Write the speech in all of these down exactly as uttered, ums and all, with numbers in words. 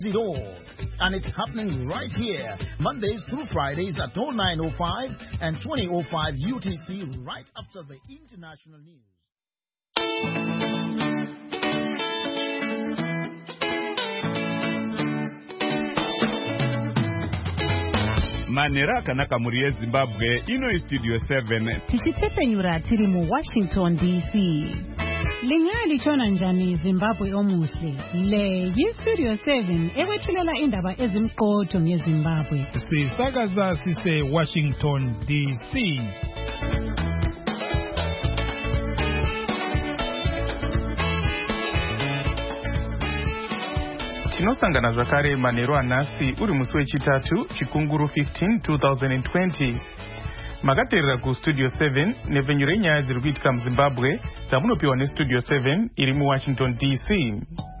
It all. And it's happening right here, Mondays through Fridays at oh nine oh five and twenty oh five U T C, right after the international news. Manera kanaka muri Zimbabwe ino studio seven. Tichitepenyura tiri mu Washington D C. Lingali chona njani Zimbabwe omuhle. Le yi Studio seven ewethulela indaba ezimqotho ngeZimbabwe. Sisakaza sise Washington D C. Tinosangana zvakare manheru anhasi uri musi wechitatu chikunguru fifteen twenty twenty. Makateerera kustudio seven nepfenyu renyaya dziri kuitika muZimbabwe dzamunopiwa nestudio seven iri muWashington D C.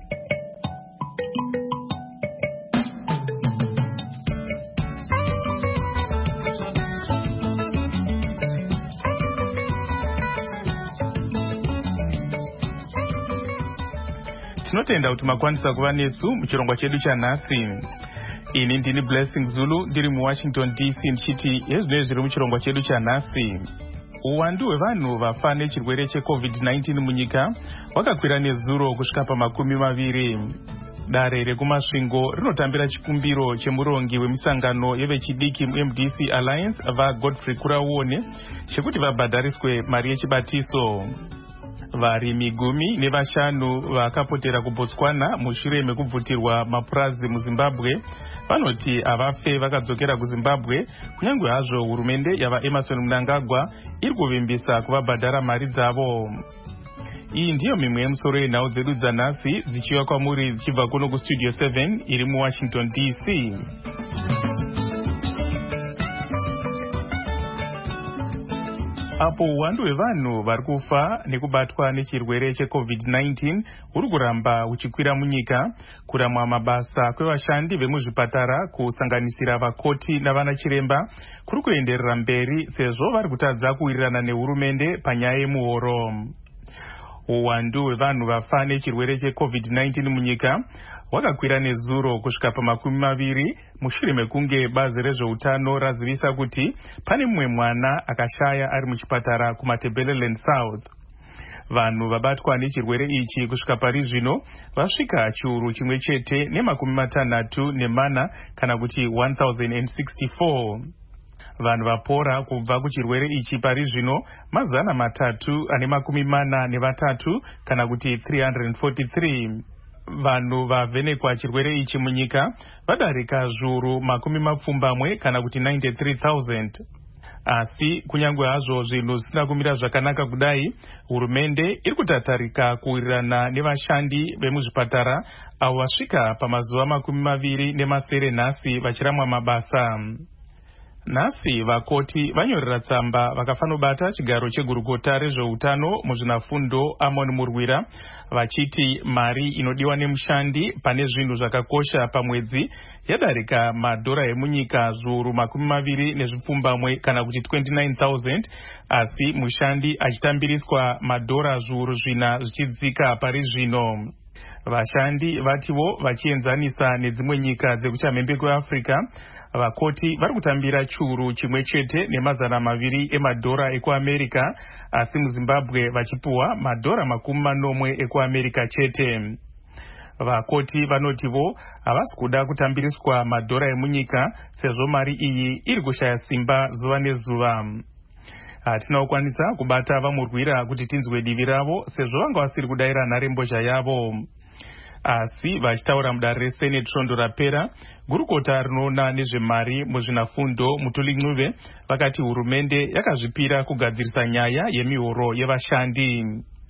Tinotenda kuti makwanisa kuva nesu muchirongwa chedu chanhasi. Ini ndini Blessing Zulu ndiri muWashington D C ndichiti hezvinoi zviri muchirongwa chedu chanhasi. Uwandu hwevanhu vafa nechirwere checovid nineteen munyika wakakwira nezuro kusvika pamakumi maviri. Dare rekumasvingo rinotambira chikumbiro chemurongi wemisangano yevechidiki mu-M D C Alliance vaGodfrey Kurauone chekuti vabhadhariswe mari yechibatiso. Varimi gumi nevashanu vakapotera kuBotswana mushure mekubvutirwa mapurazi muZimbabwe vanoti avafe vakadzokera kuZimbabwe kunyange hazvo hurumende yava Emmerson Mnangagwa iri kuvimbisa kuvabhadhara mari dzavo. Iyi ndiyo mimwe yemusoro yenhau dzedu dzanhasi dzichiuya kwamuri dzichibva kuno kustudio seven iri muWashington D C. Apo uwandu hwevanhu vari kufa nekubatwa nechirwere checovid nineteen uri kuramba uchikwira munyika, kuramwa mabasa kwevashandi vemuzvipatara kusanganisira vakoti navanachiremba kuri kuenderera mberi sezvo vari kutadza kuwirirana nehurumende panyaya yemuhoro. Uwandu hwevanhu vafa nechirwere checovid nineteen munyika wakakwira nezuro kusvika pamakumi maviri mushure mekunge bazi rezveutano razivisa kuti pane mumwe mwana akashaya ari muchipatara kuMatabeleland South. Vanhu vabatwa nechirwere ichi kusvika pari zvino vasvika chiuru chimwe chete nemakumi matanhatu nemana kana kuti one thousand sixty-four. Vanhu vapora kubva kuchirwere ichi pari zvino mazana matatu ane makumi mana nevatatu kana kuti three hundred forty-three. Vanhu vavhenekwa chirwere ichi munyika vadarika zviuru makumi mapfumbamwe kana kuti ninety-three thousand. Asi kunyange hazvo zvinhu zvisina kumira zvakanaka kudai, hurumende iri kutatarika kuwirirana nevashandi vemuzvipatara avo vasvika pamazuva makumi maviri nemasere nhasi vachiramwa mabasa. Nhasi vakoti vanyorera tsamba vakafanobata chigaro chegurukota rezveutano muzvinafundo Amon Murwira vachiti mari inodiwa nemushandi pane zvinhu zvakakosha pamwedzi yadarika madhora emunyika zviuru makumi maviri nezvipfumbamwe kana kuti twenty-nine thousand, asi mushandi achitambiriswa madhora zviuru zvina zvichidzika pari zvino. Vashandi vativo vachienzanisa nedzimwe nyika dzekuchamhembe kweAfrica, vakoti vari kutambira chiuru chimwe chete nemazana maviri emadhora ekuAmerica, asi muZimbabwe vachipuwa madhora makumi manomwe ekuAmerica chete. Vakoti vanotivo havasi kuda kutambiriswa madhora emunyika sezvo mari iyi iri kushaya simba zuva nezuva. Hatina kukwanisa kubata vamurwira kuti tinzwe divi ravo sezvo vanga vasiri kudayira nharembozha yavo. Asi vachitaura mudare reSenate svondo rapera, gurukota rinoona nezvemari muzvinafundo Mutuli Ncube vakati hurumende yakazvipira kugadzirisa nyaya yemihoro yevashandi.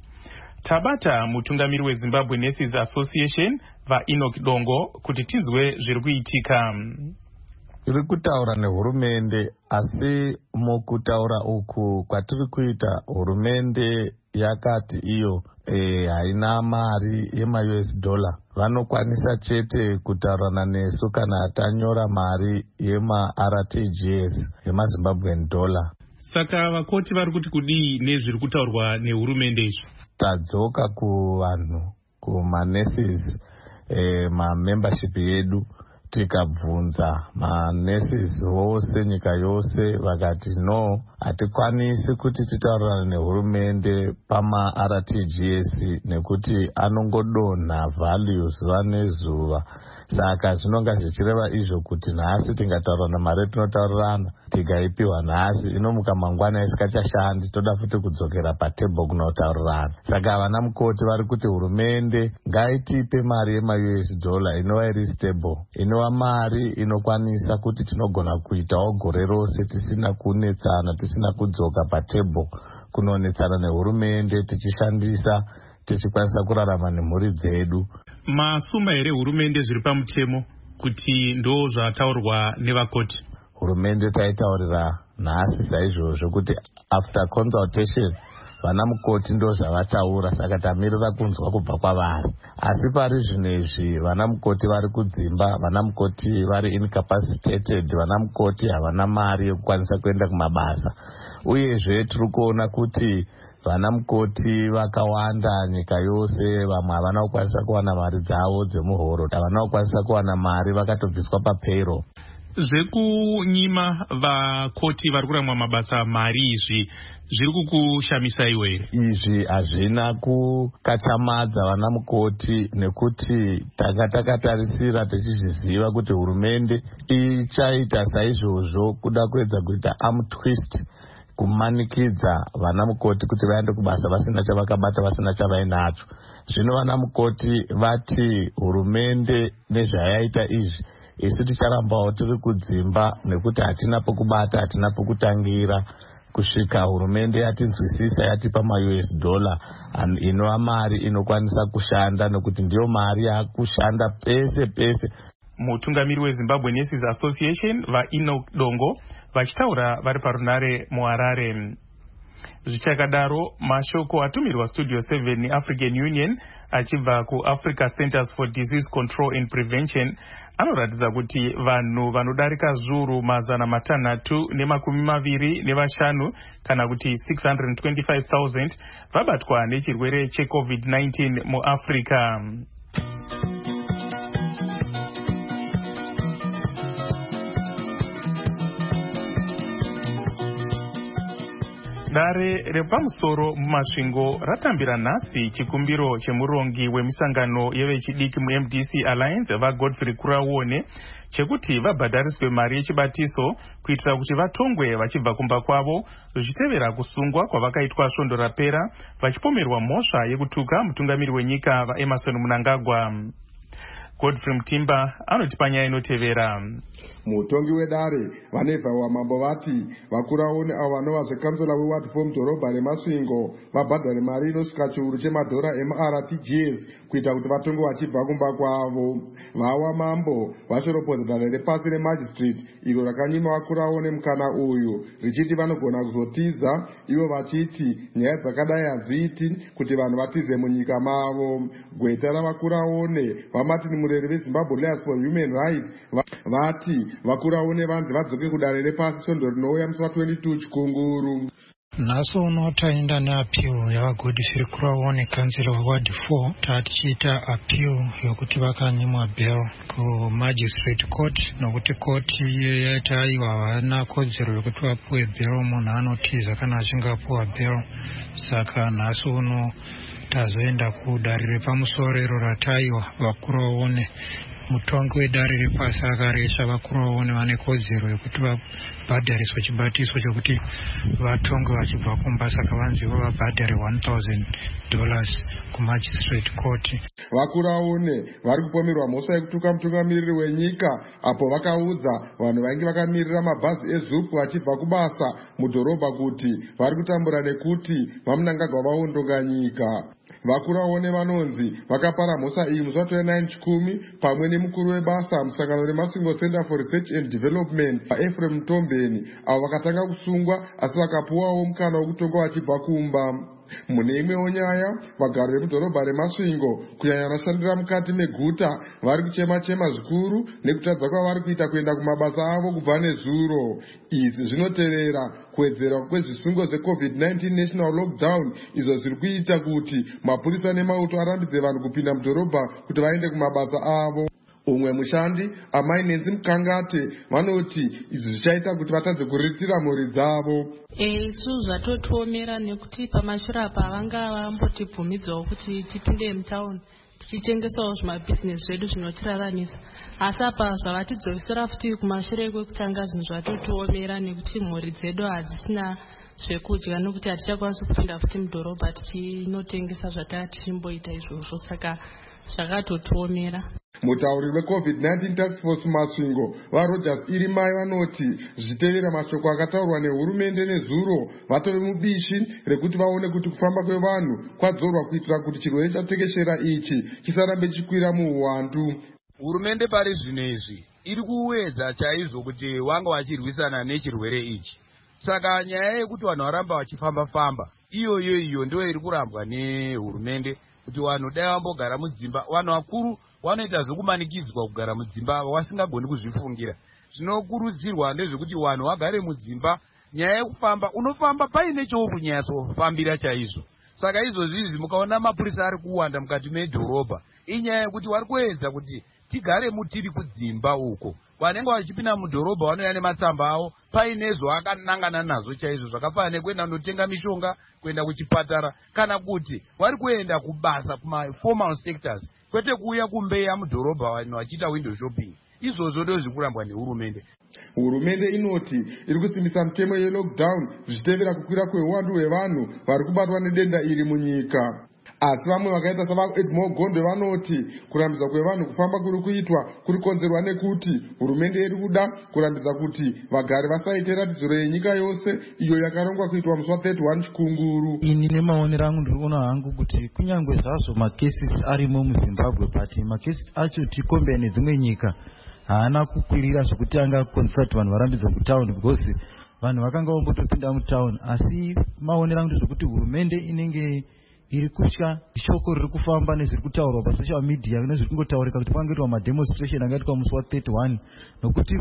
Tabata mutungamiri weZimbabwe Nurses Association vaEnoch Dongo kuti tinzwe zviri kuitika. Tiri kutaura nehurumende, asi mukutaura uku kwatiri kuita hurumende yakati iyo e, haina mari yema-U S dollar. Vanokwanisa chete kutaurana nesu kana tanyora mari yema-R T G S, yema-Zimbabwean dollar. Saka vakoti vari kuti kudii nezviri kutaurwa nehurumende izvi? Tadzoka kuvanhu, kumaNurses. e, mamembership yedu tikabvunza manurses vose nyika yose vakati no, hatikwanisi kuti titaurirane nehurumende pama-R T G S nekuti anongodonha value zuva nezuva. Saka zvinonga zvichireva izvo kuti nhasi tingataurirana mari tinotaurirana tikaipiwa nhasi inomuka mangwana isikachashandi toda futi kudzokera patebho kunotaurirana. Saka vana mukoti vari kuti hurumende ngaitipe mari yema-U S dollar inova iri stable, inova mari inokwanisa kuti tinogona kuitawo gore rose tisina kunetsana, tisina kudzoka patebho kunonetsana nehurumende, tichishandisa tichikwanisa kurarama nemhuri dzedu. Masuma here hurumende zviri pamutemo kuti ndo zvataurwa nevakoti? Hurumende taitaurira nhasi saizvozvo kuti after consultation vana mukoti ndo zvavataura, saka tamirira kunzwa kubva kwavari. Asi pari zvinezvi vana mukoti vari kudzimba, vana mukoti vari incapacitated, vana mukoti havana mari yekukwanisa kuenda kumabasa. Uyezve tiri kuona kuti vana mukoti vakawanda nyika yose, vamwe havana kukwanisa kuwana mari dzavo dzemuhoro, havana kukwanisa kuwana mari vakatobviswa papayroll. Zvekunyima vakoti vari kuramwa mabasa mari izvi zviri kukushamisa iwe here? Izvi hazvina kukachamadza vana mukoti nekuti tanga takatarisira tichizviziva kuti hurumende ichaita saizvozvo kuda kuedza kuita arm twist kumanikidza vana mukoti kuti vaende kubasa vasina chavakabata, vasina chavainacho. Zvino vana mukoti vati hurumende nezvayaita izvi isi ticharambawo tiri kudzimba nekuti hatina pokubata, hatina pokutangira kusvika hurumende yatinzwisisa yatipa ma-U S dollar inova mari inokwanisa kushanda, nekuti ndiyo mari yakushanda pese pese. Mutungamiri weZimbabwe Nurses Association vaIno Dongo vachitaura vari parunare muHarare. Zvichakadaro, mashoko atumirwa Studio seven neAfrican Union achibva kuAfrica Centers for Disease Control and Prevention anoratidza kuti vanhu vanodarika zviuru mazana matanhatu nemakumi maviri nevashanu kana kuti six hundred twenty-five thousand vabatwa nechirwere cheCovid nineteen muAfrica. Dare repamusoro mumasvingo ratambira nhasi chikumbiro chemurongi wemisangano yevechidiki mu-M D C Alliance vaGodfrey Kuraone chekuti vabhadhariswe mari yechibatiso kuitira kuti vatongwe vachibva kumba kwavo, zvichitevera kusungwa kwavakaitwa svondo rapera vachipomerwa mhosva yekutuka mutungamiri wenyika vaEmerson Mnangagwa. Godfrey Mutimba anoti panyaya inotevera. Mutongi wedare vanebva wamambo vati vakuraone avo vanova zvekansela weward for mudhorobha remasvingo vabhadhare mari inosvika chiuru chemadhora ema-R T G S kuita kuti vatonge vachibva kumba kwavo. Vawa mambo vashoropodza dare repasi remajistrate iro rakanyima vakuraone mukana uyu richiti vanogona kuzotiza, ivo vachiti nyaya dzakadai hadziiti kuti vanhu vatize munyika mavo. Gweta ravakuraone vaMartin Mureri veZimbabwe Lawyers for Human Rights vati vakuraone vanzi vadzoke kudare repasi svondo rinouya musi wa-twenty-two chikunguru. Nhasi uno taenda neappeal yavaGodfrey Kuraone kansela weward four tatichiita appeal yokuti vakanyimwa bail kumagistrate court, nokuti koti yaita aiwa havana kodzero yokuti vapuwe bail, munhu anotiza kana achinge apuwa bail. Saka nhasi uno tazoenda kudare repamusoro iro rataiwa vakuraone. Mutongi wedare repasi akaresha vakuraone vane kodzero yokuti vabhadhariswe chibatiso chokuti vatonge vachibva kumba, saka vanziva vabhadhare one thousand dollars kumagistrate court. Vakuraone vari kupomerwa mhosva yekutuka mutungamiriri wenyika apo vakaudza vanhu vainge vakamirira mabhazi eZUP vachibva kubasa mudhorobha kuti vari kutambura nekuti vaMnangagwa vaondonga nyika. Vakuraone vanonzi vakapara mhosva iyi musi wa-twenty-nine chikumi pamwe nemukuru webasa musangano remasvingo Center for Research and Development Ephraim Mtombeni, avo vakatanga kusungwa asi vakapuwawo mukana wekutonga vachibva kumba. Mune imwewo nyaya, vagari vemudhorobha reMasvingo kunyanya vanoshandira mukati meguta vari kuchema-chema zvikuru nekutadza kwavari kuita kuenda kumabasa avo kubva nezuro. Izvi zvinotevera kuwedzera kwezvisungo zvecovid nineteen national lockdown izvo zviri kuita kuti mapurisa nemauto arambidze vanhu kupinda mudhorobha kuti vaende kumabasa avo. Umwe mushandi amai Nenzi Mukangate vanoti izvi zvichaita kuti vatadze kuriritira mhuri dzavo. Isu zvatotiomera nekuti pamashure apa vanga vambotibvumidzawo kuti tipinde mutauni tichitengesawo zvimabhizinesi zvedu zvinotiraramisa, asi apa zvavatidzokesera futi kumashure kwekutanga zvinhu zvatotiomera nekuti mhuri dzedu hadzisina zvekudya nokuti hatichakwanisi kupinda futi mudhorobha tichinotengesa zvataa tichimboita izvozvo, saka zvakatotiomera. Mutauri weCovid nineteen Task Force Masvingo vaRogers Irimai vanoti zvitevera mashoko akataurwa nehurumende nezuro vatove mubishi rekuti vaone kuti kufamba kwevanhu kwadzorwa kuitira kuti chirwere chatekeshera ichi chisarambe chikwira muuwandu. Hurumende pari zvino izvi iri kuwedza chaizvo kuti wanga wachirwisana nechirwere ichi. Saka nyaya yekuti vanhu varamba vachifamba-famba iyoyo iyo ndio iri kurambwa nehurumende kuti vanhu dai vambogara mudzimba, vanhu vakuru vanoita zvokumanikidzwa kugara mudzimba wasingagoni kuzvifungira. Zvinokurudzirwa ndezvekuti vanhu vagare mudzimba. Nyaya yekufamba unofamba paine choukunyatsofambira chaizvo. Saka izvozvi izvi mukaona mapurisa ari kuwanda mukati medhorobha inyaya yekuti vari kuedza kuti tigare mutiri kudzimba uko. Vanenge vachipinda mudhorobha vanouya nematsamba avo paine zvakanangana nazvo chaizvo zvakafanana nekuenda kunotenga mishonga, kuenda kuchipatara, kana kuti vari kuenda kubasa kuma formal sectors, kwete kuuya kumbeya mudhorobha vanhu vachiita window shopping. Izvozvo ndizvo zviri kurambwa nehurumende. Hurumende inoti iri kusimbisa mutemo yelockdown zvichitevera kukwira kweuwandu hwevanhu vari kubatwa nedenda iri munyika. Asi vamwe vakaita savaEdmore Gondwe vanoti kurambidza kwevanhu kufamba kuri kuitwa kuri konzerwa nekuti hurumende iri kuda kurambidza kuti vagari vasaite ratidziro yenyika yose iyo yakarongwa kuitwa musi wa thirty-one Chikunguru. Ini nemaonero angu ndiri kuona hangu kuti kunyangwe zvazvo macases arimo muZimbabwe but macases acho tikombea nedzimwe nyika haana kukwirira zvokuti angakonzera kuti vanhu varambidze kutaundi because vanhu vakanga vambotopinda mutaundi. Asi maonero angu ndezvokuti hurumende inenge iri kutya shoko riri kufamba nezviri kutaurwa pasocial media nezviri kungotaurika kuti pangaitwa mademonstration angaitwa musi wa thirty-one nokuti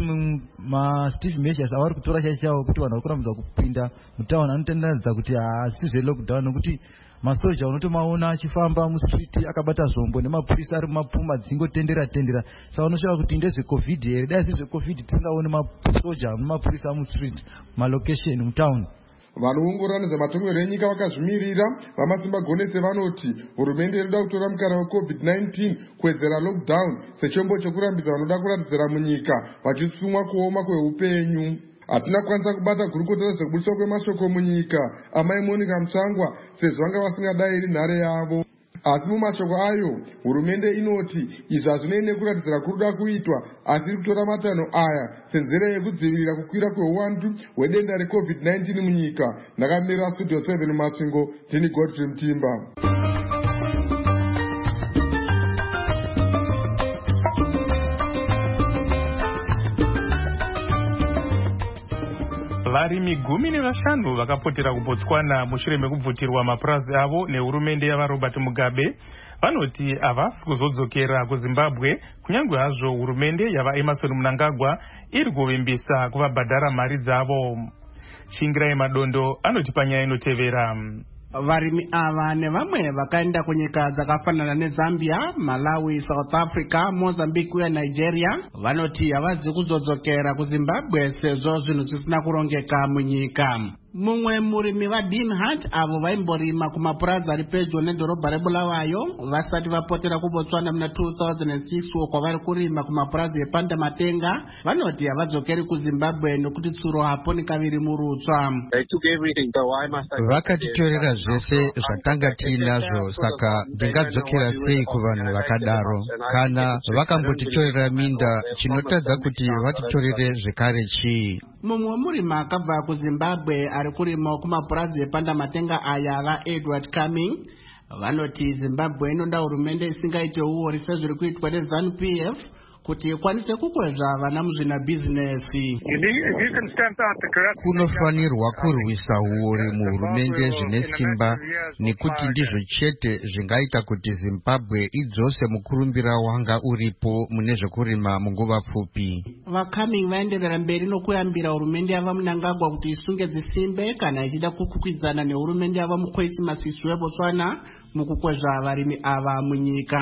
maSteve measures avari kutora chaichawo kuti vanhu vari kurambidza kupinda mutauni anotenderedza kuti haasi zvelockdown nokuti masoja unotomaona achifamba mustreet akabata zvombo nemapurisa ari mumapfuma dzingotendera tendera. Saka unosvika kuti ndezvecovid here, dai si zvecovid tisingaoni masoja nemapurisa mustreet malocation mutauni. Vanoongorora nezvematongerwo enyika vakazvimirira vamasimba gonese vanoti hurumende inoda kutora mukana weCovid nineteen kuwedzera lockdown sechombo chekurambidza vanoda kuratidzira munyika vachisumwa kuoma kweupenyu. Hatina kwanisa kubata gurukota zvekubudiswa kwemashoko munyika amai Monica Mutsvangwa sezvo vanga vasingadai nhare yavo. Asi mumashoko ayo hurumende inoti izvi hazvinei nekuratidzira kuruda kuitwa asi iri kutora matanho aya senzira yekudzivirira kukwira kweuwandu hwedenda reCovid nineteen munyika. Ndakamirira Studio seven Masvingo, ndini Godfrey Mutimba. Varimi gumi nevashanu vakapotera kuBotswana mushure mekubvutirwa mapurazi avo nehurumende yavaRobert Mugabe vanoti havasi kuzodzokera kuZimbabwe kunyange hazvo hurumende yavaEmmerson Mnangagwa iri kuvimbisa kuvabhadhara mari dzavo. Chingirai Madondo anoti panyaya inotevera. Varimi ava nevamwe vakaenda kunyika dzakafanana neZambia, Malawi, South Africa, Mozambique uye Nigeria vanoti havazi kuzodzokera kuZimbabwe sezvo zvinhu zvisina kurongeka munyika. Mumwe murimi vaDean avo vaimborima kumapurazi ari pedyo nedhorobha reBulawayo vasati vapotera kuBotswana muna two thousand six uko vari kurima kumapurazi ePandamatenga vanoti havadzokeri kuZimbabwe nokuti tsuro hapo nikaviri murutsva. Vakatitorera zvese zvatanga tiinazvo, saka ndingadzokera sei kuvanhu vakadaro kana vakambotitorera minda? Chinotadza kuti vatitorere zvekare chii? Mumwe murimi akabva kuZimbabwe ari kurima kumapurazi ePandamatenga aya vaEdward Cumming vanoti Zimbabwe inoda hurumende isingaite uori sezviri kuitwa neZANU-P F kuti ikwanise kukwezva vana muzvinabhizinesi. Kunofanirwa kurwisa uori muhurumende zvine simba, nekuti ndizvo chete zvingaita kuti Zimbabwe idzose mukurumbira wanga uripo mune zvekurima munguva pfupi. Vakhaming vaenderera mberi nokuyambira hurumende yava Mnangagwa kuti isunge dzisimbe kana ichida kukwikwidzana nehurumende yava Mokgweetsi Masisi weBotswana mukukwezva varimi ava munyika.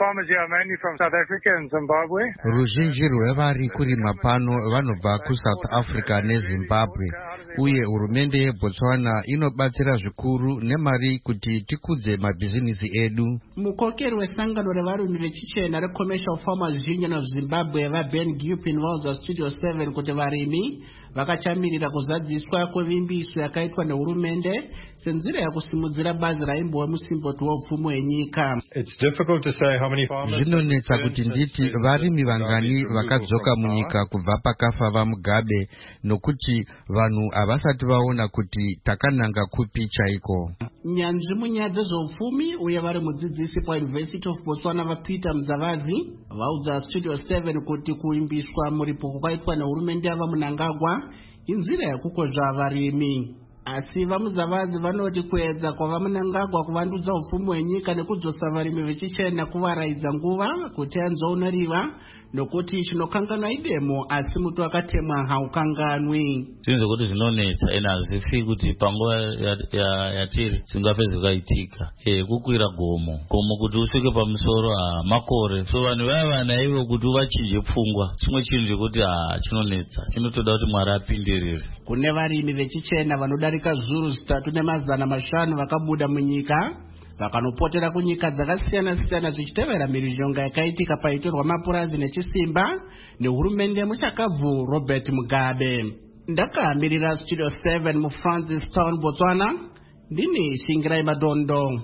Ruzhinji rwevari kurima pano vanobva kuSouth Africa neZimbabwe, uye hurumende yeBotswana inobatsira zvikuru nemari kuti tikudze mabhizinisi edu. Mukokeri wesangano revarimi vechichena reCommercial Farmers Union of Zimbabwe vaBen Gupin vaudza Studio seven kuti varimi vakachamirira kuzadziswa kwevimbiso yakaitwa nehurumende senzira yakusimudzira bazi raimbove musimboti weupfumi hwenyika. Zvinonetsa kuti nditi varimi vangani vakadzoka munyika kubva pakafa vaMugabe, nokuti vanhu havasati vaona kuti takananga kupi chaiko. Nyanzvi munyaya dzezveupfumi uye vari mudzidzisi paUniversity of Botswana vaPeter Mzavazi vaudza Studio seven kuti kuimbiswa muripo kwakaitwa nehurumende yava Mnangagwa inzira yakukwezva varimi. Asi vaMuzavazi vanoti kuedza kwava Mnangagwa kuvandudza upfumi hwenyika nekudzosa varimi vechichena kuvaraidza nguva kuti anzooneriwa, nokuti chinokanganwa idemo asi muti wakatemwa haukanganwi. Zvinzo kuti zvinonetsa ena hazvifi kuti panguva yatiri zvingafe zvakaitika. Eh, kukwira gomo gomo kuti usvike pamusoro ha makore, so vanhu vaya vana ivo kuti uvachinje pfungwa chimwe chinhu chekuti ha chinonetsa, chinotoda kuti Mwari apindirire. Kune varimi vechichena vanodarika zviuru zvitatu nemazana mashanu vakabuda munyika vakanopotera kunyika dzakasiyana siyana zvichitevera mhirizhonga yakaitika paitorwa mapurazi nechisimba nehurumende muchakabvu Robert Mugabe. Ndakamirira Studio seven muFrancis Town, Botswana, ndini Shingirai Madondo.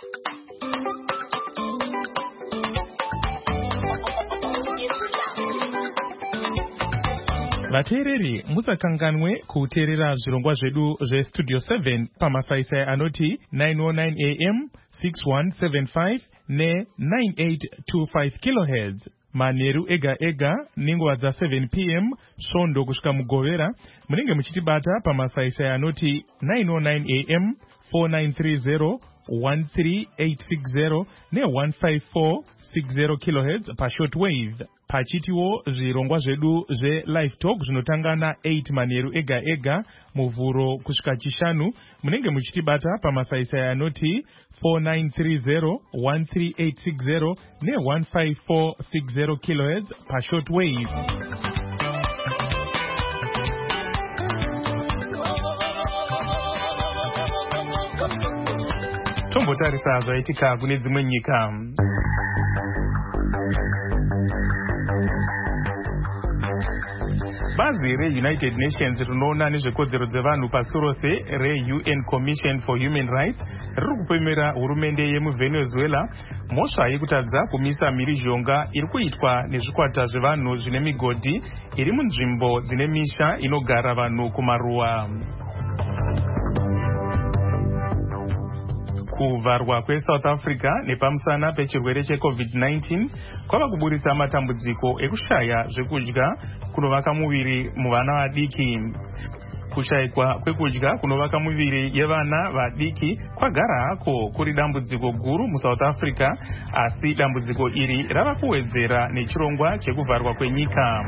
Vateereri musakanganwe kuteerera zvirongwa zvedu zveStudio seven pamasaisai anoti nine oh nine A M, six one seven five ne nine eight two five kilohertz manheru ega ega nenguva dza seven P M svondo kusvika mugovera. Munenge muchitibata pamasaisai anoti nine oh nine A M, four nine three zero, one three eight six zero ne one five four six zero kilohertz pashortwave. Pachitiwo zvirongwa zvedu zveLive Talk zvinotanga na eight manheru ega ega muvhuro kusvika chishanu. Munenge muchitibata pamasaisai anoti four nine three zero, one three eight six zero ne one five four six zero kilohertz pashortwave. Tombotarisa zvaitika kune dzimwe nyika. Bazi reUnited Nations rinoona nezvekodzero dzevanhu pasi rose reUN Commission for Human Rights riri kupemera hurumende yemuVenezuela mhosva yekutadza kumisa mhirizhonga iri kuitwa nezvikwata zvevanhu zvine migodhi iri munzvimbo dzine misha inogara vanhu kumaruwa. Kuvharwa kweSouth Africa nepamusana pechirwere cheCovid nineteen kwava kuburitsa matambudziko ekushaya zvekudya kunovaka muviri muvana vadiki. Kushayikwa kwekudya kunovaka muviri yevana vadiki kwagara hako kuri dambudziko guru muSouth Africa, asi dambudziko iri rava kuwedzera nechirongwa chekuvharwa kwenyika.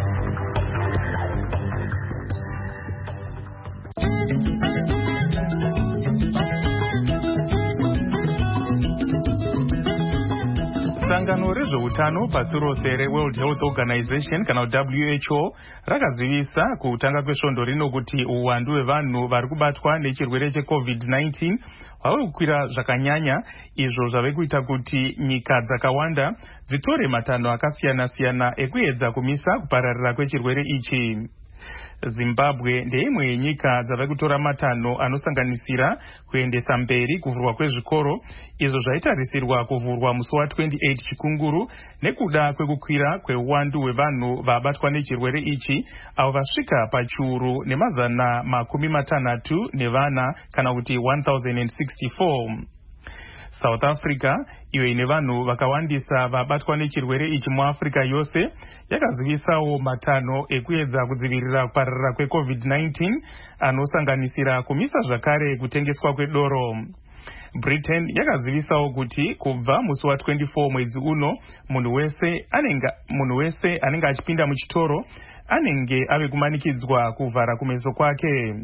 Sangano rezveutano pasi rose reWorld Health Organization kana W H O rakazivisa kutanga kwesvondo rino kuti uwandu hwevanhu vari kubatwa nechirwere cheCovid nineteen hwave kukwira zvakanyanya, izvo zvave kuita kuti nyika dzakawanda dzitore matanho akasiyana siyana ekuedza kumisa kupararira kwechirwere ichi. Zimbabwe ndeimwe yenyika dzava kutora matanho anosanganisira kuendesa mberi kuvhurwa kwezvikoro, izvo zvaitarisirwa kuvhurwa musi wa28 chikunguru nekuda kwekukwira kweuwandu hwevanhu vabatwa nechirwere ichi avo vasvika pachiuru nemazana makumi matanhatu nevana kana kuti one thousand sixty-four. South Africa, iyo ine vanhu vakawandisa vabatwa nechirwere ichi muAfrica yose, yakazivisawo matano ekuedza kudzivirira kupararira kweCovid nineteen anosanganisira kumisa zvakare kutengeswa kwedoro. Britain yakazivisawo kuti kubva musi wa twenty-four mwedzi uno munhu wese anenge munhu wese anenge achipinda muchitoro anenge ave kumanikidzwa kuvhara kumeso kwake.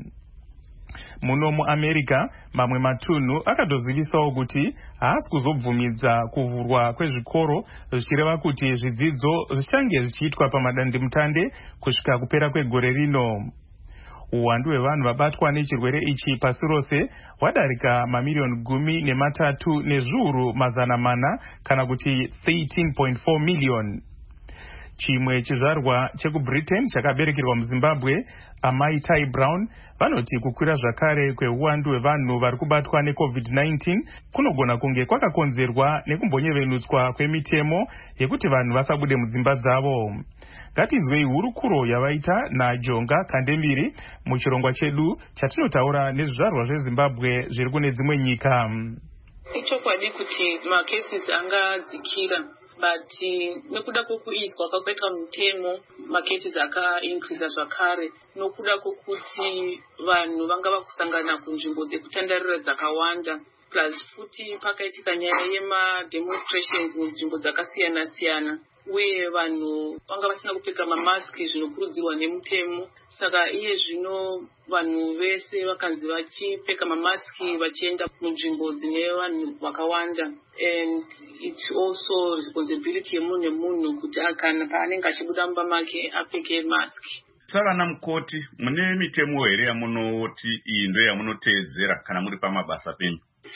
Muno muAmerica mamwe matunhu akatozivisawo kuti haasi kuzobvumidza kuvhurwa kwezvikoro zvichireva kuti zvidzidzo zvichange zvichiitwa pamadandemutande kusvika kupera kwegore rino. Uwandu hwevanhu vabatwa nechirwere ichi pasi rose hwadarika mamiliyoni gumi nematatu nezviuru mazana mana kana kuti thirteen point four million. Chimwe chizvarwa chekuBritain chakaberekerwa muZimbabwe, Amai Tai Brown, vanoti kukwira zvakare kweuwandu hwevanhu vari kubatwa neCovid nineteen kunogona kunge kwakakonzerwa nekumbonyevenutswa kwemitemo yekuti vanhu vasabude mudzimba dzavo. Ngatinzwei hurukuro yavaita naJonga Kandemiri muchirongwa chedu chatinotaura nezvizvarwa zveZimbabwe zviri kune dzimwe nyika. Ichokwadi kuti macases angadzikira, but nekuda kwokuiswa kwakaitwa mutemo macases akaincrease zvakare nokuda kwokuti vanhu vanga vakusangana kunzvimbo dzekutandarira dzakawanda, plus futi pakaitika nyaya yemademonstrations munzvimbo dzakasiyana siyana, uye vanhu vanga vasina kupfeka mamaski zvinokurudzirwa nemutemo. Saka iye zvino vanhu vese vakanzi vachipfeka mamaski vachienda munzvimbo dzine vanhu vakawanda, and it's also responsibility yemunhu nemunhu kuti kana paanenge achibuda mumba make apfeke maski. Saka namukoti, mune mitemo here yamunoti iyi ndo yamunoteedzera kana muri pamabasa penyu?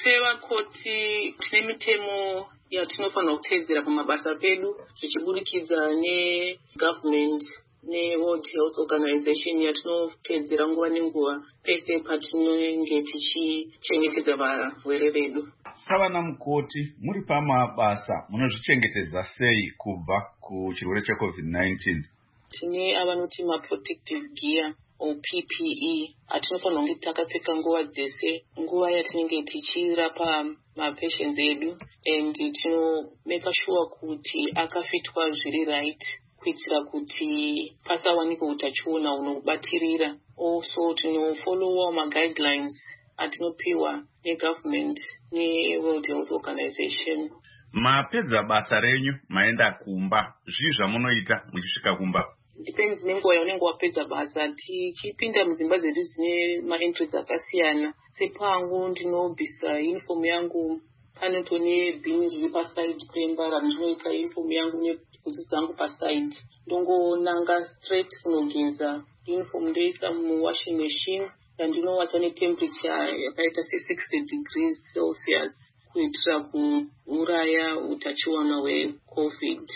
Sevakoti tine mitemo yatinofanira kuteedzera pamabasa pedu zvichibudikidza negovernment neWorld Health Organization yatinoteedzera nguva nenguva pese patinenge tichichengetedza varwere vedu. Sava namukoti, muri pamabasa munozvichengetedza sei kubva kuchirwere cheCovid nineteen? Tine avanoti maprotective gear or P P E atinofanira kunge takapfeka nguva dzese nguva yatinenge tichirapa mapatients edu, and tino make sure kuti akafitwa zviri right kuitira kuti pasawanikwe utachiona unobatirira. Also tinofollowa maguidelines atinopiwa negovernment neWorld Health Organization. Mapedza basa renyu maenda kumba, zvii zvamunoita muchisvika kumba? Depends nenguva yaunenge wapedza basa. Tichipinda mudzimba dzedu dzine maentries akasiyana, sepangu ndinobvisa uniform yangu panoto nebhini zviri paside pemba randinoisa uniform yangu nebhutsu dzangu paside, ndongonanga straight kunogeza uniform ndoisa muwashing machine yandinowacha netemperature yakaita sixty degrees Celsius kuitira kuuraya utachiona hweCovid.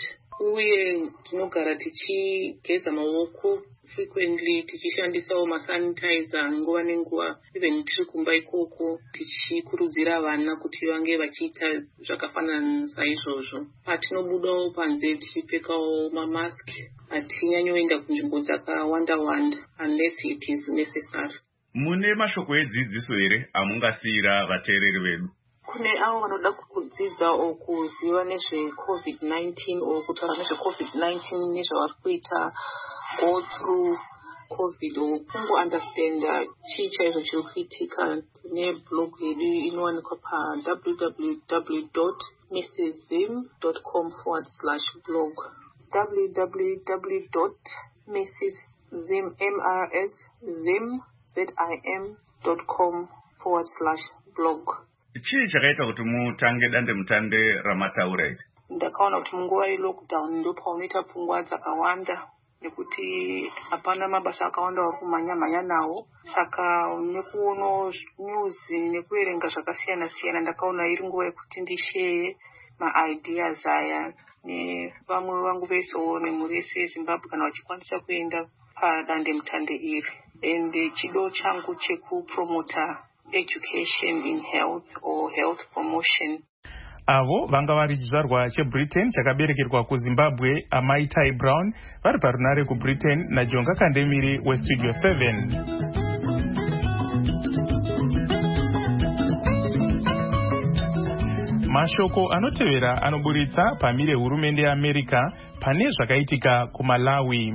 Uye tinogara tichigeza maoko frequently, tichishandisawo masanitizer nguva nenguva, even tiri kumba ikoko tichikurudzira vana kuti vange vachiita zvakafanana saizvozvo. Patinobudawo panze tichipfekawo mamaski, hatinyanyoenda kunzvimbo dzakawanda wanda unless it is necessary. Mune mashoko edzidziso here amungasiyira vateereri vedu? Kune avo vanoda kudzidza o kuziva nezveCovid nineteen o kutaura nezveCovid nineteen nezvavari kuita go through COVID o kungounderstanda chii chaizvo chiri kuitika. Tine blog yedu inowanikwa pa w w w dot mrszim dot com forward slash blog w w w dot mrszim dot com forward slash blog. Chii chakaita kuti mutange dande mutande ramataura iri? Ndakaona kuti munguva yelockdown ndo paunoita pfungwa dzakawanda, nekuti hapana mabasa akawanda vari kumhanya mhanya nawo. Saka nekuona news nekuerenga zvakasiyana siyana, ndakaona iri nguva yekuti ndisheye maideas aya nevamwe vangu vesewo nemhuri yese yeZimbabwe kana vachikwanisa kuenda padande mutande iri. And chido changu chekupromota education in health or health promotion. Avo vanga vari chizvarwa cheBritain chakaberekerwa kuZimbabwe, Amai Tai Brown, vari parunare kuBritain naJonga Kandemiri weStudio seven. Mashoko anotevera anoburitsa pamire hurumende yeAmerica pane zvakaitika kuMalawi.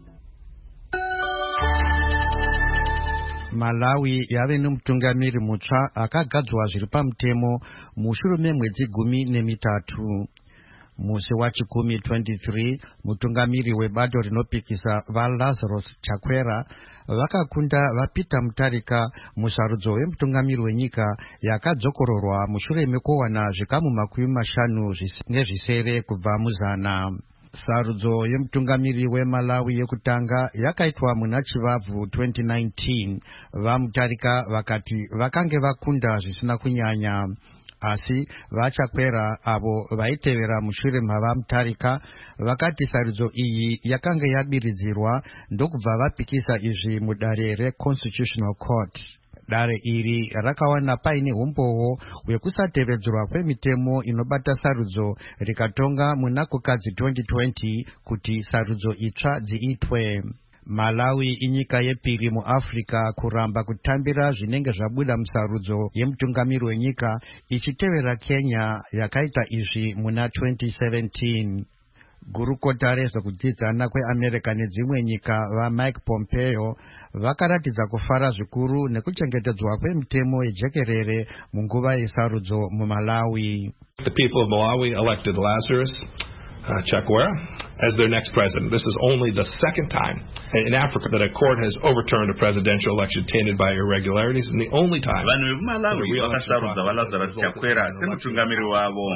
Malawi yave nemutungamiri mutsva akagadzwa zviri pamutemo mushure memwedzi gumi nemitatu. Musi wachikumi twenty-three, mutungamiri webato rinopikisa vaLazarus Chakwera vakakunda vaPeter Mutharika musarudzo wemutungamiri wenyika yakadzokororwa mushure mekuwana zvikamu makumi mashanu nezvisere kubva muzana. Sarudzo yemutungamiri weMalawi yekutanga yakaitwa muna Chivabvu twenty nineteen. VaMutharika vakati vakange vakunda zvisina kunyanya, asi vaChakwera avo vaitevera mushure mavaMutharika vakati sarudzo iyi yakanga yabiridzirwa ndokubva vapikisa izvi mudare reConstitutional Court. Dare iri rakawana paine umboo hwekusatevedzerwa kwemitemo inobata sarudzo rikatonga muna kukadzi twenty twenty kuti sarudzo itsva dziitwe. Malawi inyika yepiri muAfrica kuramba kutambira zvinenge zvabuda musarudzo yemutungamiri wenyika ichitevera Kenya yakaita izvi muna twenty seventeen. Gurukota rezvekudzidzana kweAmerica nedzimwe nyika vaMike Pompeo vakaratidza kufara zvikuru nekuchengetedzwa kwemitemo yejekerere munguva yesarudzo muMalawi. The people of Malawi elected Lazarus Uh, Chakwera as their next president. This is only the second time in Africa that a court has overturned a presidential election tainted by irregularities, and the only time vanhu veMalawi vakasarudza vaLazarus Chakwera semutungamiri wavo.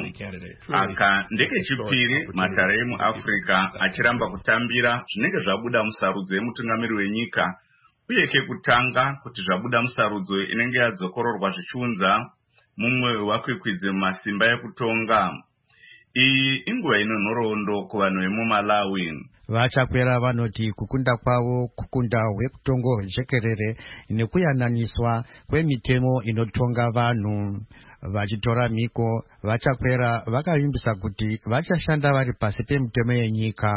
Aka ndekechipiri matare emuAfrica achiramba kutambira zvinenge zvabuda musarudzo yemutungamiri wenyika, uye kekutanga kuti zvabuda musarudzo inenge yadzokororwa zvichiunza mumwe wakwikwidze masimba ekutonga. Iyi inguva ino nhoroondo kuvanhu vemuMalawi. VaChakwera vanoti kukunda kwavo kukunda hwekutongo hwejekerere nekuyananiswa kwemitemo inotonga vanhu. Vachitora mhiko, vaChakwera vakavimbisa kuti vachashanda vari pasi pemitemo yenyika.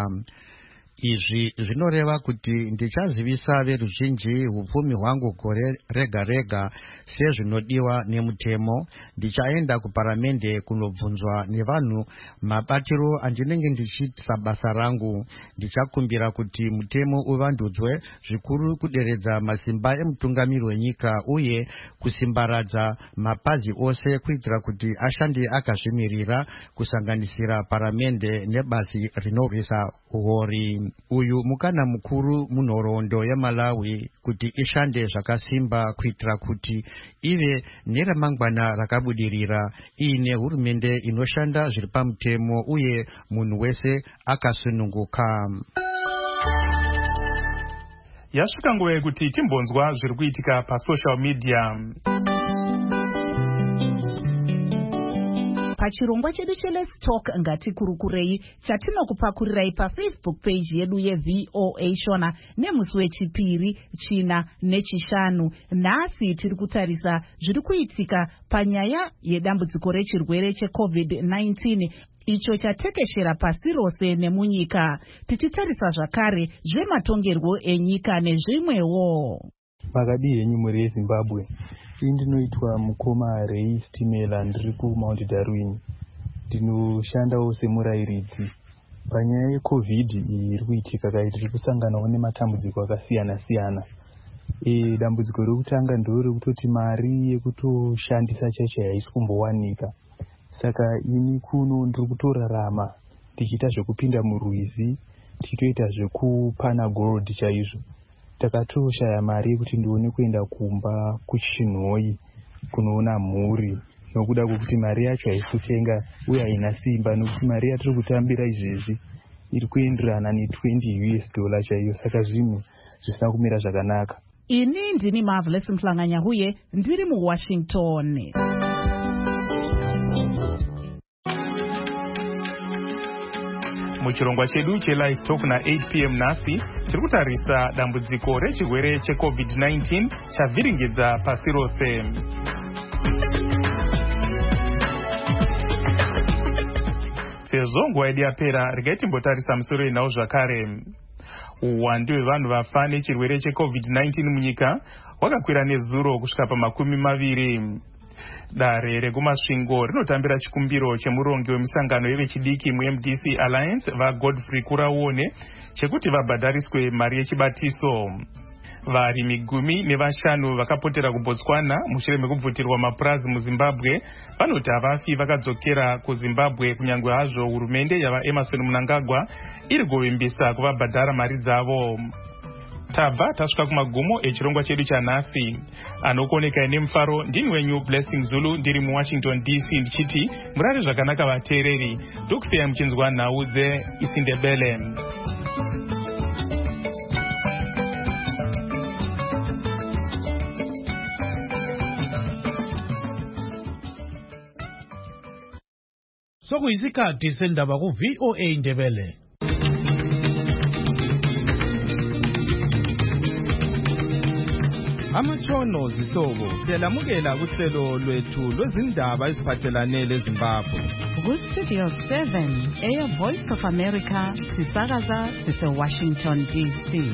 Izvi zvinoreva kuti ndichazivisa veruzhinji hupfumi hwangu gore rega rega sezvinodiwa nemutemo. Ndichaenda kuparamende kunobvunzwa nevanhu mabatiro andinenge ndichiita basa rangu. Ndichakumbira kuti mutemo uvandudzwe zvikuru kuderedza masimba emutungamiri wenyika uye kusimbaradza mapazi ose kuitira kuti ashande akazvimirira kusanganisira paramende nebazi rinorwisa uhori. Uyu mukana mukuru munhoroondo yeMalawi kuti ishande zvakasimba kuitira kuti ive neramangwana rakabudirira iine hurumende inoshanda zviri pamutemo uye munhu wese akasununguka. Yasvika nguva yekuti timbonzwa zviri kuitika pasocial media. Pachirongwa chedu cheLet's Talk ngatikurukurei chatinokupakurirai paFacebook page yedu yeV O A Shona nemusi wechipiri, china nechishanu. Nhasi tiri kutarisa zviri kuitika panyaya yedambudziko rechirwere cheCovid nineteen icho chatekeshera pasi rose nemunyika. Tichitarisa zvakare zvematongerwo enyika nezvimwewo. Makadii henyu muri yeZimbabwe? Ini ndinoitwa Mukoma Ray Stimela, ndiri kuMount Darwin. Ndinoshandawo semurairidzi panyaya yeCovid iyi iri kuitika kai tiri kusanganawo nematambudziko akasiyana siyana. E, dambudziko rokutanga ndore kutoti mari yekutoshandisa chaicho haisi kumbowanika. Saka ini kuno ndiri kutorarama ndichiita zvekupinda murwizi tichitoita zvekupana gold chaizvo. Takatoshaya mari yekuti ndione kuenda kumba kuChinhoyi kunoona mhuri nokuda kwokuti mari yacho haisi kutenga uye haina simba, nokuti mari yatiri kutambira izvezvi iri kuenderana netwenty U S dollar chaiyo, saka zvinhu zvisina kumira zvakanaka. Ini ndini Marvelous Mhlanganya huye ndiri muWashington. Muchirongwa chedu cheLive Talk na eight p m nhasi tiri kutarisa dambudziko rechirwere cheCovid nineteen chavhiringidza pasi rose. Sezvo nguva yedu yapera, regai timbotarisa musoro inawo zvakare. Uwandu hwevanhu vafa nechirwere cheCovid nineteen munyika hwakakwira nezuro kusvika pamakumi maviri. Dare rekumasvingo rinotambira chikumbiro chemurongi wemisangano yevechidiki mu-M D C Alliance vaGodfrey Kuraone chekuti vabhadhariswe mari yechibatiso. Varimi gumi nevashanu vakapotera kuBotswana mushure mekubvutirwa mapurazi muZimbabwe vanoti havafi vakadzokera kuZimbabwe kunyange hazvo hurumende yava Emerson Mnangagwa iri kuvimbisa kuvabhadhara mari dzavo. Tabva tasvika kumagumo echirongwa chedu chanhasi. Anokuoneka nemufaro ndini wenyu Blessing Zulu ndiri muWashington D C ndichiti murare zvakanaka vateereri. Ndokusiya muchinzwa nhau dzeIsindebele. Sokuyisikhathi sendaba ku V O A Ndebele. Amatshono zihlobo siyalamukela kuhlelo lwethu lwezindaba eziphathelane leZimbabwe. Ku-Studio seven, Air Voice of America, sisakaza sise-Washington D C.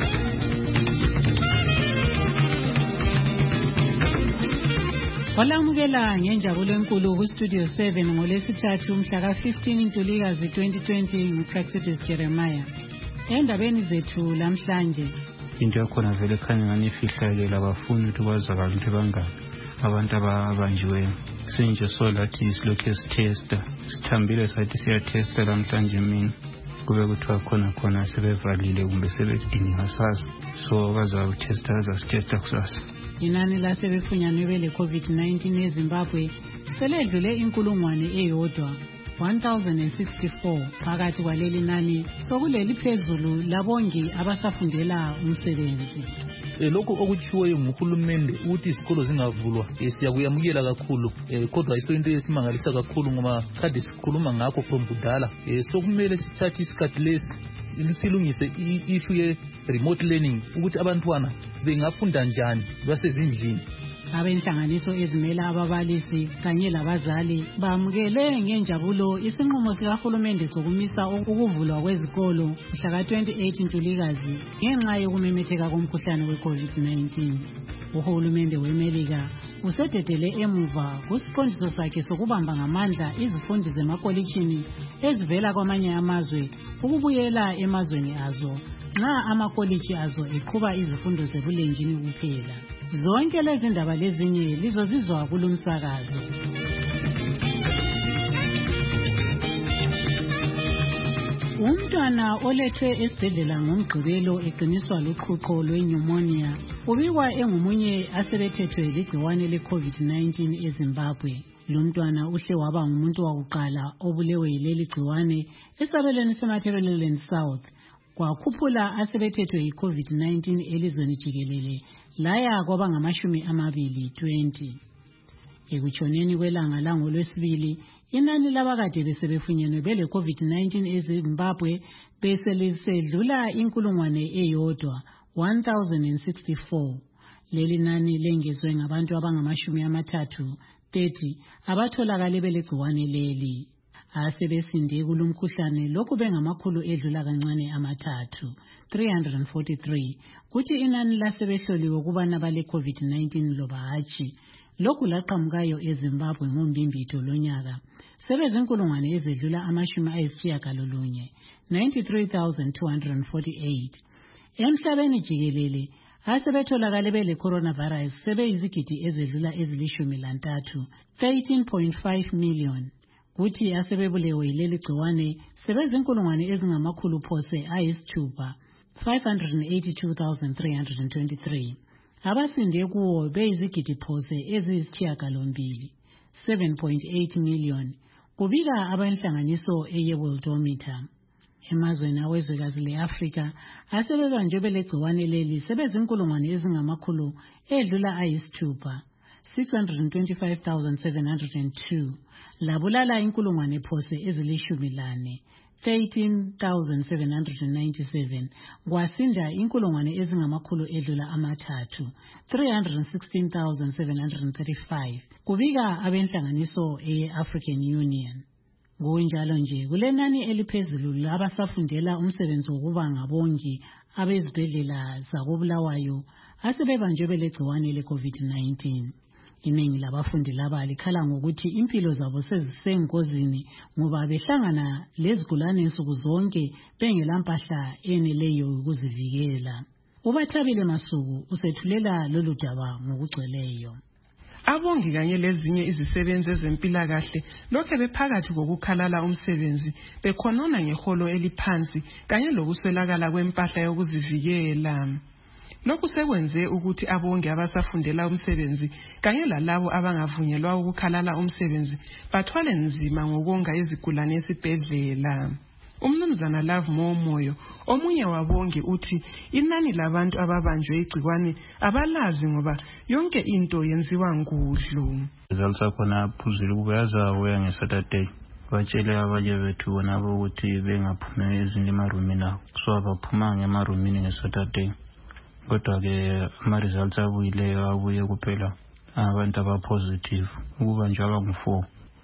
Walamukela ngenjabulo enkulu ku-Studio seven ngolesithathu umhla ka-fifteen Ntulikazi twenty twenty nguPraxidis Jeremiah. Endabeni zethu lamhlanje, into yakhona vele ekhanya ngani ifihlakele abafuni ukuthi kwazakala into bangaki abantu ababanjiweyo. Sinje so lathi silokhu sithesta sithambile sathi siyatesta lamhlanje mina kube kuthiwa khona khona sebevalile kumbe sebedinga sasa so bazawutesta bazasitesta kusasa. Inani lasebefunyanwe bele COVID nineteen eZimbabwe seledlule inkulungwane eyodwa one thousand sixty-four phakathi kwaleli nani sokuleli phezulu labongi abasafundela umsebenzi. Lokho okutshiweyo nguhulumende ukuthi izikolo zingavulwa siyakuyamukela kakhulu kodwa isinto esimangalisa kakhulu ngoba kade sikhuluma ngakho from kudala sokumele sithathe isikhathi lesi silungise issue ye remote learning ukuthi abantwana bengafunda njani basezindlini. Abenhlanganiso ezimela ababalisi kanye labazali bamukele ngenjabulo isinqumo sikahulumende sokumisa ukuvulwa kwezikolo mhla ka twenty-eight Ntulikazi ngenxa yokumemetheka komkhuhlane we-COVID nineteen. Uhulumende weMelika usededele emuva kusiqondiso sakhe sokubamba ngamandla izifundi zemakolitshini ezivela kwamanye amazwe ukubuyela emazweni azo nxa amakolitshi azo eqhuba izifundo zebulenjini kuphela. Zonke lezi ndaba lezinye lizozizwa kulumsakazo. Umntwana olethwe esibhedlela ngomgqibelo eqiniswa luqhuqho lwenyumonia ubikwa engumunye asebethethwe ligciwane le-COVID nineteen eZimbabwe. Lo mntwana uhle waba ngumuntu wakuqala obulewe yileli gciwane esabelweni seMatabeleland South. Kwakhuphula asebethethwe yi-COVID nineteen elizweni jikelele laya kwaba ngamashumi amabili twenty. Ekutshoneni kwelanga langolwesibili inani labakade besebefunyenwe bele COVID nineteen eZimbabwe beselisedlula inkulungwane eyodwa one thousand sixty-four. Leli nani lengezwe ngabantu abangamashumi amathathu thirty abatholakale belegciwane leli. Asebesinde kulumkhuhlane lokhu bengamakhulu edlula kancane amathathu three hundred forty-three kuthi inani lasebehloliwe kubana bale COVID nineteen loba hatshi lokhu laqhamukayo eZimbabwe ngombimbitho lonyaka sebezinkulungwane ezedlula amashumi ayisitshiyagalolunye ninety-three thousand two hundred forty-eight. Emhlabeni jikelele asebetholakale bele coronavirus sebeyizigidi ezedlula ezilishumi lantathu thirteen point five million. Kuthi asebebulewe yileli gciwane sebezinkulungwane ezingamakhulu phose ayisithupha five hundred eighty-two thousand three hundred twenty-three. Abasinde kuwo beyizigidi phose eziyisithiyagalombili seven point eight million. Kubika abenhlanganiso eyeWorldometer. Emazweni awezwekazi le-Afrika asebebanjwe bele gciwane leli sebezinkulungwane ezingamakhulu edlula ayisithupha six hundred twenty-five thousand seven hundred two. Labulala inkulungwane phose ezilishumi lane thirteen thousand seven hundred ninety-seven. Kwasinda inkulungwane ezingamakhulu edlula amathathu three hundred sixteen thousand seven hundred thirty-five. Kubika abenhlanganiso e-African Union. Ngokunjalo nje kulenani eliphezulu labasafundela umsebenzi wokuba ngabongi abezibhedlela zakoBulawayo asebebanjwe bele gciwane le-COVID nineteen. Iningi labafundi laba likhala ngokuthi impilo zabo sezisengozini ngoba behlangana lezigulane insuku zonke bengelampahla eneleyo ukuzivikela. Ubathabile Masuku usethulela lolu daba ngokugcweleyo. Abongi kanye lezinye izisebenzi ezempilakahle lokho bephakathi kokukhalala umsebenzi bekhonona ngeholo eliphansi kanye lokuswelakala kwempahla yokuzivikela. Lokhu sekwenze ukuthi abongi abasafundela umsebenzi kanye lalabo abangavunyelwa ukukhalala umsebenzi bathwale nzima ngokonga izigulane esibhedlela. Umnumzana Love Momoyo omunye wabongi uthi inani labantu ababanjwe igcikwane abalazi ngoba yonke into yenziwa ngudlu. Results khona phuzile ukuyaza uya ngeSaturday. Batshele abanye bethu bona ukuthi bengaphumi ezindle emarumini abo. So abaphuma ngemarumini ngeSaturday. Kodwa ke ama results abuyileyo abuye kuphela abantu aba positive ukuba njalo ngu-four.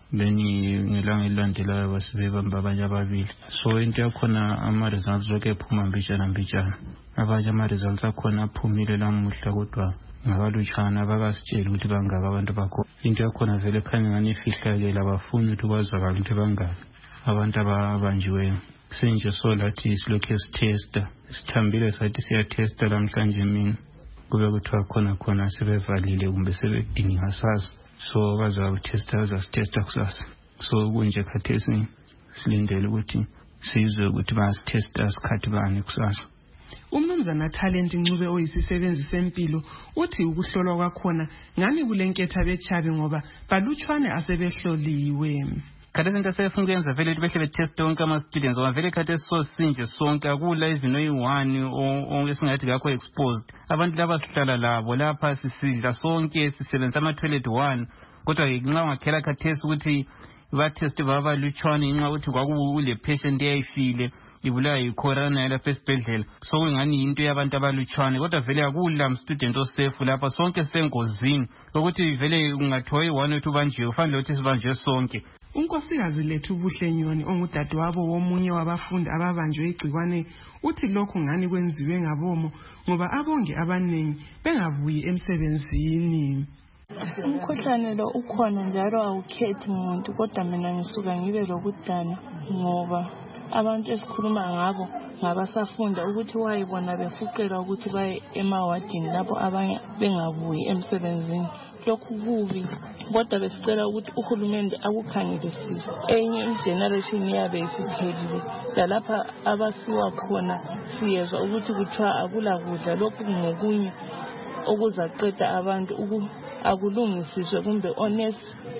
Beni ngelanga elilandelayo basibebamba abanye ababili. So into yakhona ama-results zonke ephuma mbijana mbijana. Abanye ama-results akhona aphumile lamuhla kodwa ngabalutshana abakasitsheli ukuthi bangaka abantu bakho. Into yakhona vele khanya ngani ifihlakele abafuni ukuthi kwazakala ukuthi bangaka abantu ababanjiweyo. Sinje so lathi silokhu sitesta sithambile sathi siyatesta lamhlanje mina kube kuthiwa khona khona sebevalile kumbe sebedinga sazi. So baza utesta bazasitesta kusasa. So kunje khathesi silindele ukuthi sizwe ukuthi basitesta sikhathi bani kusasa. Umnumzana Talent Ncube oyisisebenzi sempilo uthi ukuhlolwa kwakhona ngani kulenketha bechabe ngoba balutshwane asebehloliwe. Khathesi into asefuna ukuyenza vele ukuthi behle beteste wonke ama-students ngoba vele khathesi sosinje sonke akula even oyi-one esingathi kakho exposed. Abantu laba sihlala labo lapha sisidla sonke sisebenzisa ama-toilet one kodwa nxa ungakhela khathesi ukuthi bateste babalutshwane ngenxa ukuthi kwakule patient eyayifile ibulawa yicorona yalapha esibhedlela. So ingani into yabantu abalutshwane kodwa vele akula mstudent osafe lapha sonke sengozini ukuthi vele ungathiwa i-one or two banjiwe kufanele ukuthi sibanjwe sonke. Unkosikazi lethu Buhlenyoni ongudadewabo womunye wabafundi ababanjwe igcikwane uthi lokhu ngani kwenziwe ngabomo ngoba abongi abaningi bengavuyi emsebenzini. Umkhuhlane lo ukhona njalo awukhethi umuntu kodwa mina ngisuka ngibe lokudana ngoba abantu esikhuluma ngabo ngabasafunda ukuthi wayibona befuqelwa ukuthi baye emawadini lapho abanye bengabuyi emsebenzini. Lokhu kubi kodwa besicela ukuthi uhulumende akukhangelisise. Enye generation yabe isiphelile lalapha abasiwa khona siyezwa ukuthi kuthiwa akula kudla. Lokhu ngokunye okuzaqeda abantu uku akulungisiswe kumbe honest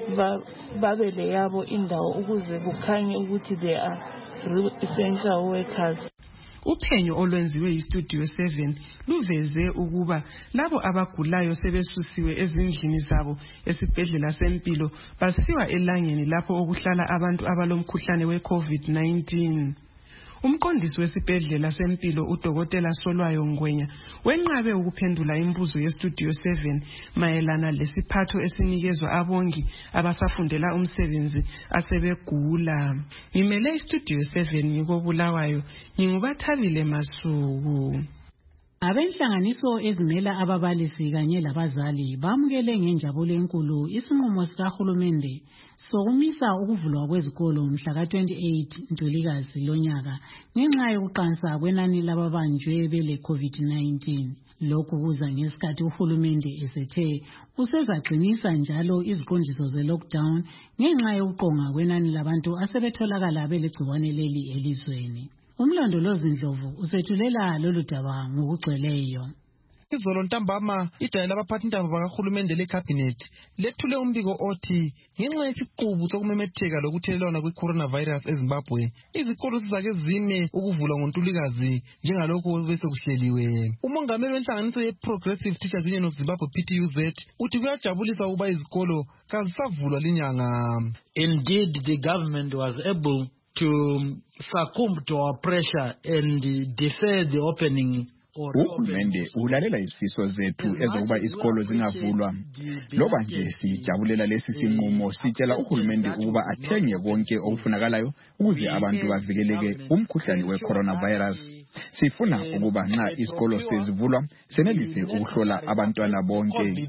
babele yabo indawo ukuze kukhanye ukuthi they are real essential workers. Uphenyo olwenziwe yiStudio seven luveze ukuba labo abagulayo sebesusiwe ezindlini zabo esibhedlela sempilo basiwa elangeni lapho okuhlala abantu abalomkhuhlane we-COVID nineteen. Umqondisi wesibhedlela sempilo uDokotela Solwayo Ngwenya wenqabe ukuphendula imibuzo yeStudio seven mayelana lesiphatho esinikezwa abongi abasafundela umsebenzi asebegula. Ngimele iStudio seven ngikobulawayo ngingubathabile Masuku. Abenhlanganiso ezimela ababalisi kanye labazali bamukele ngenjabulo enkulu isinqumo sikahulumende sokumisa ukuvulwa kwezikolo mhla ka twenty-eight Ntulikazi lonyaka ngenxa yokuqansa kwenani lababanjwe bele COVID nineteen. Lokhu kuza ngesikhathi uhulumende esethe usezaqinisa njalo iziqondiso ze-lockdown ngenxa yokuqonga kwenani labantu asebetholakala belegciwane leli elizweni. Umlondolozi Ndlovu usethulela lolu daba ngokugcweleyo. Izolo ntambama idala labaphathintaba bakahulumende leCabinet lethule umbiko othi ngenxa yesiqubu sokumemetheka lokuthelelwana kwe-coronavirus eZimbabwe izikolo zizake zime ukuvulwa ngoNtulikazi njengalokho bese kuhleliwe. Umongameli wenhlanganiso ye-Progressive Teachers Union of Zimbabwe P T U Z uthi kuyajabulisa ukuba izikolo kazisavulwa linyanga. Indeed, the government was able to succumb to our pressure and defer the opening. Uhulumende ulalela izifiso zethu ezokuba isikolo zingavulwa. Loba nje sijabulela lesi sinqumo sitshela uhulumende ukuba athenge konke okufunakalayo ukuze abantu bavikeleke umkhuhlane we-coronavirus. Sifuna ukuba nxa isikolo sezivulwa senelise ukuhlola abantwana bonke.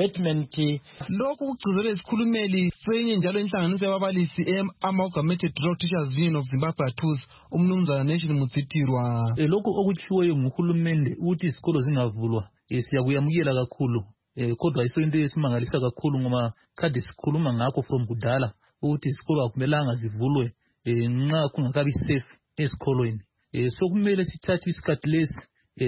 Lokhu kugcizelwe isikhulumeli senye njalo inhlanganiso yababalisi e-Amalgamated Rural Teachers Union of Zimbabwe A T U Z, umnumzana Nation Mutsitirwa. Lokhu okutshiweyo nguhulumende ukuthi isikolo zingavulwa siyakuyamukela kakhulu, kodwa iso into esimangalisa kakhulu ngoba kade sikhuluma ngakho from kudala ukuthi isikolo akumelanga zivulwe nxa kungakabi safe esikolweni. So kumele sithathe isikhathi lesi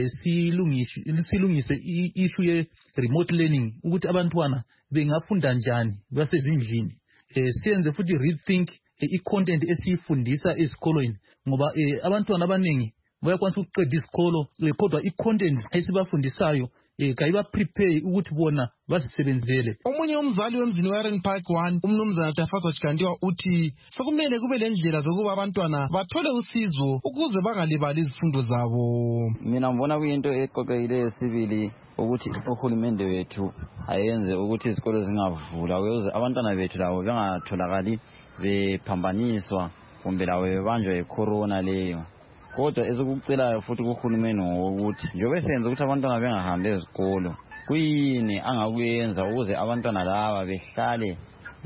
silungise i-issue ye-remote learning ukuthi abantwana bengafunda njani basezindlini. Siyenze futhi rethink i-content esiyifundisa esikolweni ngoba abantwana abaningi bayakwanisa ukuqeda isikolo kodwa i-content esibafundisayo kayiba prepare ukuthi bona basisebenzele. Omunye umzali wemzini weRen Park one, umnumzana Tafaso Chikandiwa, uthi sokumele kube lendlela zokuba abantwana bathole usizo ukuze bangalibali izifundo zabo. Mina ngibona kuyinto eqoqekileyo sibili ukuthi uhulumende wethu ayenze ukuthi izikolo zingavulwa ukuze abantwana bethu labo bengatholakali bephambaniswa kumbe labo bebanjwa yicorona leyo. Kodwa ezokucelayo futhi kuhulumeni ngokuthi njengoba senze ukuthi abantwana bengahambi ezikolo, kuyini angakuyenza ukuze abantwana laba behlale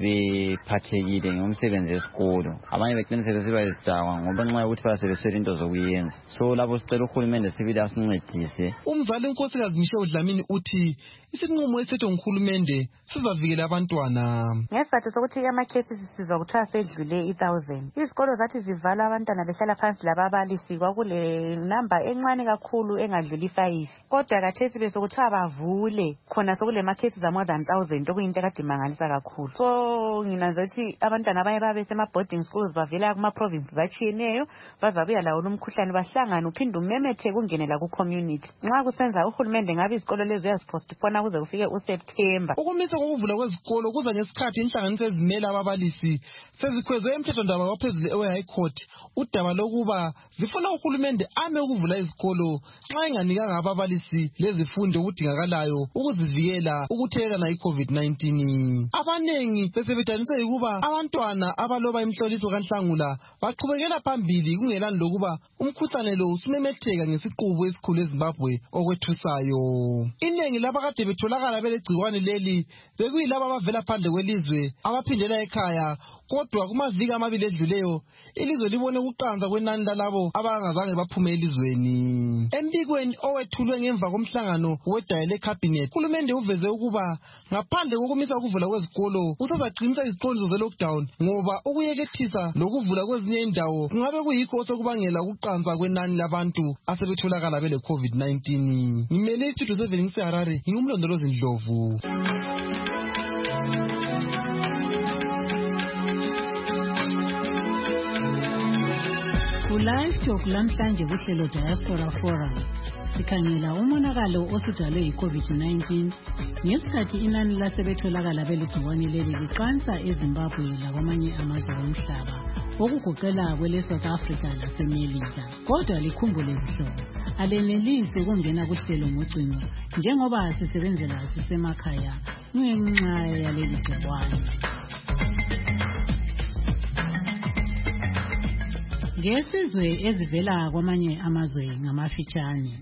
bephathekile ngomsebenzi wesikolo. Abanye begcina sebesiba izidakwa ngoba nxa ukuthi basebeswela into zokuyenza. So lapho sicela uhulumende sibili asincedise. Umzali uNkosikazi Mishewu Dlamini uthi isinqumo esethwe nguhulumende sizavikela abantwana. Ngesizathu sokuthi ama-cases sizwa kuthiwa sedlule one thousand. Izikolo zathi zivala abantwana behlala phansi lababalisi kwakule namba encane kakhulu engadluli five. Kodwa khathesi besokuthiwa bavule khona sokule ma-cases more than one thousand okuyinto ekade imangalisa kakhulu. So nginanza ukuthi abantwana abanye babe sema-boarding schools bavela kuma-provinces atshiyeneyo bazabuya lawo lumkhuhlane bahlangane uphinde umemetheke ungenela ku-community. Nxa kusenza uhulumende ngabe izikolo lezi uyazipostpona kuze kufike uSeptember. Ukumiswa kokuvula kwezikolo kuza ngesikhathi inhlanganiso ezimele ababalisi sezikhweze emthethwandaba waphezulu ewe-High Court udaba lokuba zifuna uhulumende ame ukuvula izikolo nxa enganikanga ababalisi lezifundo okudingakalayo ukuzivikela ukuthelelana i-COVID nineteen. Abanengi besebedaniswa yikuba abantwana abaloba imhloliso kaNhlangula baqhubekela phambili kungelani lokuba umkhuhlane lo usumemetheka ngesiqubu esikhulu eZimbabwe okwethusayo. Inengi labakade betholakala belegciwane leli bekuyilabo abavela phandle kwelizwe abaphindela ekhaya, kodwa kumaviki amabili edluleyo ilizwe libone ukuqanza kwenani lalabo abangazange baphume elizweni. Embikweni owethulwe ngemva komhlangano wedaya leCabinet, uhulumende uveze ukuba ngaphandle kokumisa ukuvula kwezikolo usazaqinisa iziqondiso ze-lockdown ngoba ukuyekethisa lokuvula kwezinye indawo kungabe kuyikho osokubangela ukuqanza kwenani labantu asebetholakala bele-COVID nineteen. Ngimele istudio seven ngiseHarare, ngingumlondolozi Ndlovu. Live Talk lamhlanje kuhlelo Diaspora Forum sikhangela umonakalo osudalwe yi-COVID nineteen ngesikhathi inani lasebetholakala beligciwane leli liqansa eZimbabwe lakwamanye amazwe omhlaba okugoqela kwele-South Africa laseMelika. Kodwa likhumbule zihlobo, alenelisi ukungena kuhlelo ngocingo njengoba sisebenzela sisemakhaya ngenxa yaleli gciwane. Ngesizwe ezivela kwamanye amazwe ngamafitshane.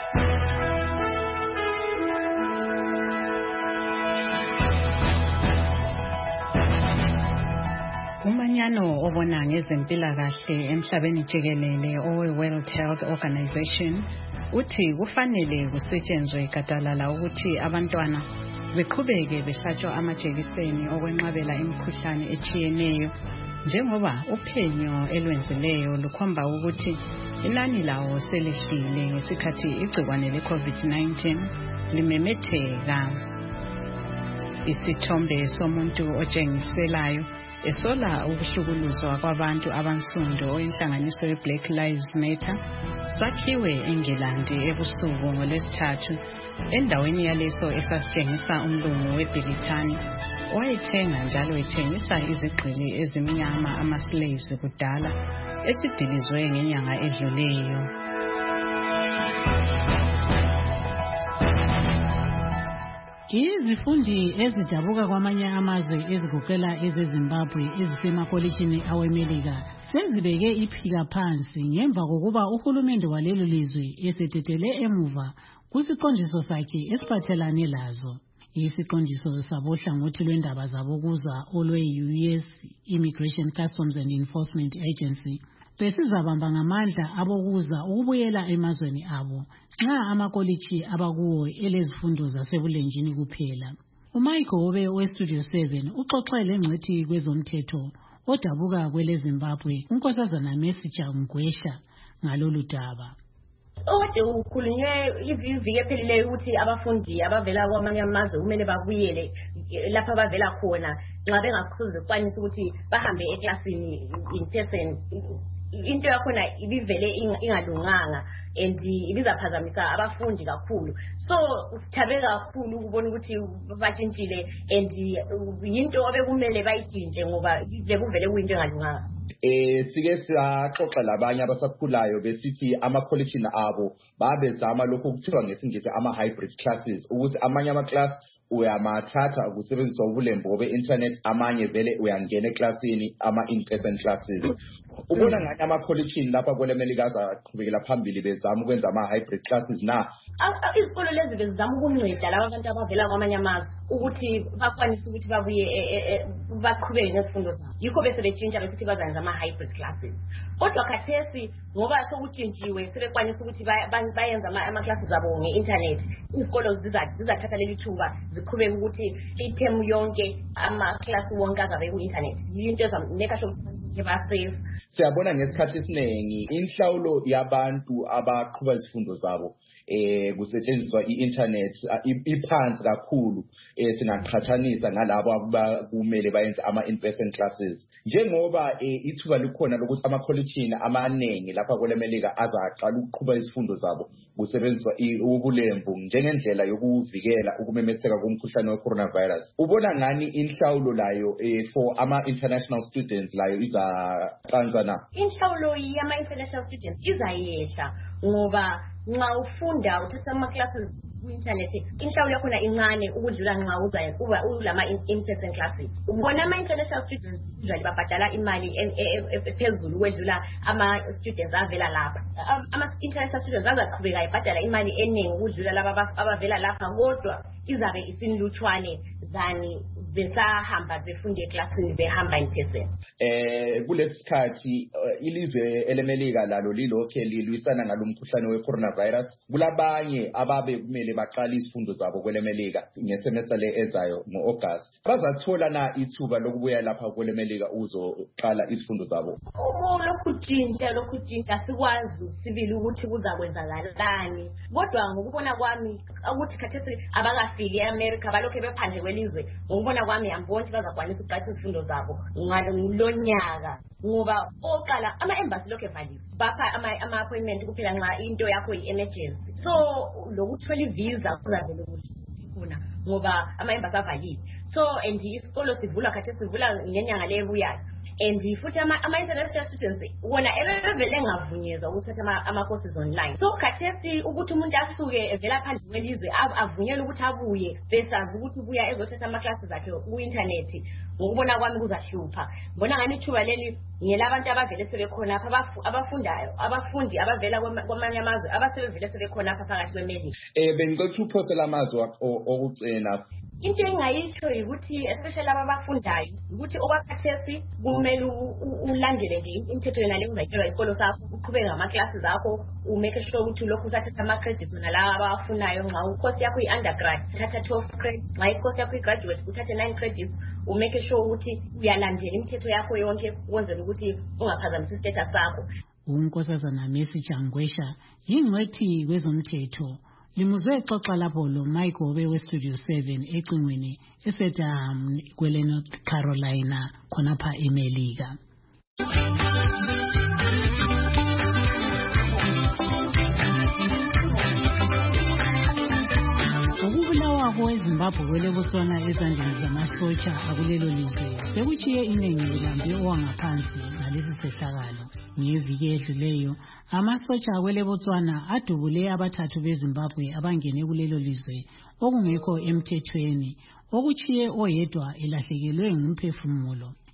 Umanyano obona ngezempilakahle emhlabeni jikelele owe-World Health Organization uthi kufanele kusetshenzwe gadalala ukuthi abantwana beqhubeke behlatshwa amajekiseni okwenqabela imikhuhlane etshiyeneyo, njengoba uphenyo elwenzileyo lukhomba ukuthi inani lawo selehlile ngesikhathi igcikwane le-COVID nineteen limemetheka. Isithombe somuntu otshengiselayo esola ukuhlukuluzwa kwabantu abansundu oyinhlanganiso ye-Black Lives Matter sakhiwe eNgilandi ebusuku ngolwesithathu endaweni yaleso esasitshengisa umlungu weBilitani owayethenga njalo ethengisa izigqili ezimnyama ama-slaves kudala esidilizwe ngenyanga edluleyo. Izifundi ezidabuka kwamanye amazwe ezigoqela ezeZimbabwe ezisemakolitshini aweMelika sezibeke iphika phansi ngemva kokuba uhulumende walelo lizwe esetetele emuva kusiqondiso sakhe esiphathelane lazo. Isiqondiso sabohlangothi lwendaba zabokuza olwe-U S Immigration Customs and Enforcement Agency besizabamba ngamandla abokuza ukubuyela emazweni abo nxa amakolitshi abakuwo elezifundo zasebulenjini kuphela. uMichael Obe weStudio seven uxoxe lengcethi kwezomthetho odabuka kweleZimbabwe unkosazana Mercy Changwesha ngalolu daba. Ode ukhulunywe iviki ephelileyo ukuthi abafundi abavela kwamanye amazwe kumele babuyele lapha abavela khona nxa bengakusoze kwanisa ukuthi bahambe eklasini in person. Into yakhona ibivele ingalunganga and ibizaphazamisa abafundi kakhulu. So sithabe kakhulu ukubona ukuthi batshintshile and into obekumele bayitshintshe ngoba lekuvele kuyinto engalunganga. Eh sike siyaxoxa labanye abasakhulayo besithi ama-colleges abo babezama lokho kuthiwa ngesingisi ama-hybrid classes ukuthi amanye ama-class uyamathatha ukusebenzisa ubulembu obe-internet amanye vele uyangena eklasini ama-in-person classes. Ubona ngani ama-colleges lapha kwele Melika azaqhubekela phambili bezama ukwenza ama-hybrid classes na? Izikolo lezi bezama ukunceda laba bantu abavela kwamanye amazwe ukuthi bakwanise ukuthi babuye baqhubeke nezifundo zabo. Yikho bese betshintsha besithi bazenza ama-hybrid classes. Kodwa khathesi ngoba sokutshintshiwe sebekwanisa ukuthi bayenza ama-classes abo nge-internet. Izikolo zizathatha leli thuba ziqhubeke ukuthi i-term yonke ama-class wonke azabe ku-internet. Yinto ezameka sure ukuthi ba-safe. Siyabona ngesikhathi esiningi inhlawulo yabantu abaqhuba izifundo zabo eh kusetshenziswa i-internet iphansi kakhulu esingaqhathanisa nalabo abakumele bayenze ama-in-person classes. Njengoba ithuba likhona lokuthi ama-colleges amaningi lapha kwele Melika azaqala ukuqhuba izifundo zabo kusebenziswa ubulembu njengendlela yokuvikela ukumemetheka komkhuhlane we-coronavirus. Ubona ngani inhlawulo layo for ama-international students layo izaqanza na? Inhlawulo yama-international students izayehla ngoba nxa ufunda uthatha ama-classes ku-internet inhlawulo yakhona incane ukudlula nxa uba ulama in-person classes. Ubona ama-international students usually babhadala imali ephezulu ukwedlula ama-students avela lapha. Ama-international students azaqhubeka ibhadala imali eningi ukudlula laba abavela lapha kodwa izabe isinlutshwane than besahamba befunde eklasini behamba in person. Eh kulesikhathi ilizwe elemelika lalo lilokhe lilwisana ngalomkhuhlane we-coronavirus. Kulabanye ababe kumele baqala izifundo zabo kwelemelika ngesemester le ezayo ngo-August. Bazathola na ithuba lokubuya lapha kwelemelika uzoqala izifundo zabo? Lokhu tshintsha lokhu tshintsha sikwazi sibili ukuthi kuzakwenzakalani. Kodwa ngokubona kwami ukuthi khathesi abakafiki eAmerica balokhe bephandle kwelizwe ngokubona kwami amboni bazakwanisa ukuqala izifundo zabo ngalonyaka ngoba oqala ama-embassy lokho evaliwe bapha ama-appointment kuphela nxa into yakho yi-emergency. So lokuthola ivisa kuzavele ukuthi khona ngoba ama-embassy avaliwe. So and isikolo sivula khathesi sivula ngenyanga le ebuyayo. And futhi ama-international students wona ebevele engavunyezwa ukuthatha ama-courses online. So khathesi ukuthi umuntu asuke evela phandle kwelizwe avunyelwe ukuthi abuye besazi ukuthi ubuya ezothatha ama-classes akhe ku-internet ngokubona kwami kuzahlupha. Ngibona ngani ithuba leli ngelabantu abavele sebekhona apha abafundayo abafundi abavela kwamanye amazwe abasebevele sebekhona apha phakathi kwemelika. Eh bengicela uphosela amazwi okucina. Into engayitsho ukuthi especially aba bafundayo ukuthi okwakhathesi kumele ulandele nje imithetho yona le uzayitshelwa isikolo sakho uqhubeke ngama-classes akho umake sure ukuthi lokhu usathatha ama-credits wona lawa abawafunayo nxa ucourse yakho i-undergrad uthatha twelve credits nxa icourse yakho i-graduate uthathe nine credits umake sure ukuthi uyalandela imithetho yakho yonke ukwenzela ukuthi ungaphazamisa istatus sakho. unkosazana Mercy Changwesha yingcwethi kwezomthetho limuzwe xoxa lapho lo Michael Obe weStudio seven ecingweni eSedham kwele North Carolina khonapha eMelika. Ukubulawa kweZimbabwe kwele Botswana ezandleni zamasotsha akulelo lizwe sekuchiye iningi lilambe owangaphansi ngalesi sehlakalo. Ngeviki edluleyo amasotsha akwele Botswana adubule abathathu beZimbabwe abangene kulelo lizwe okungekho emthethweni okuchiye oyedwa elahlekelwe ngumphefumulo.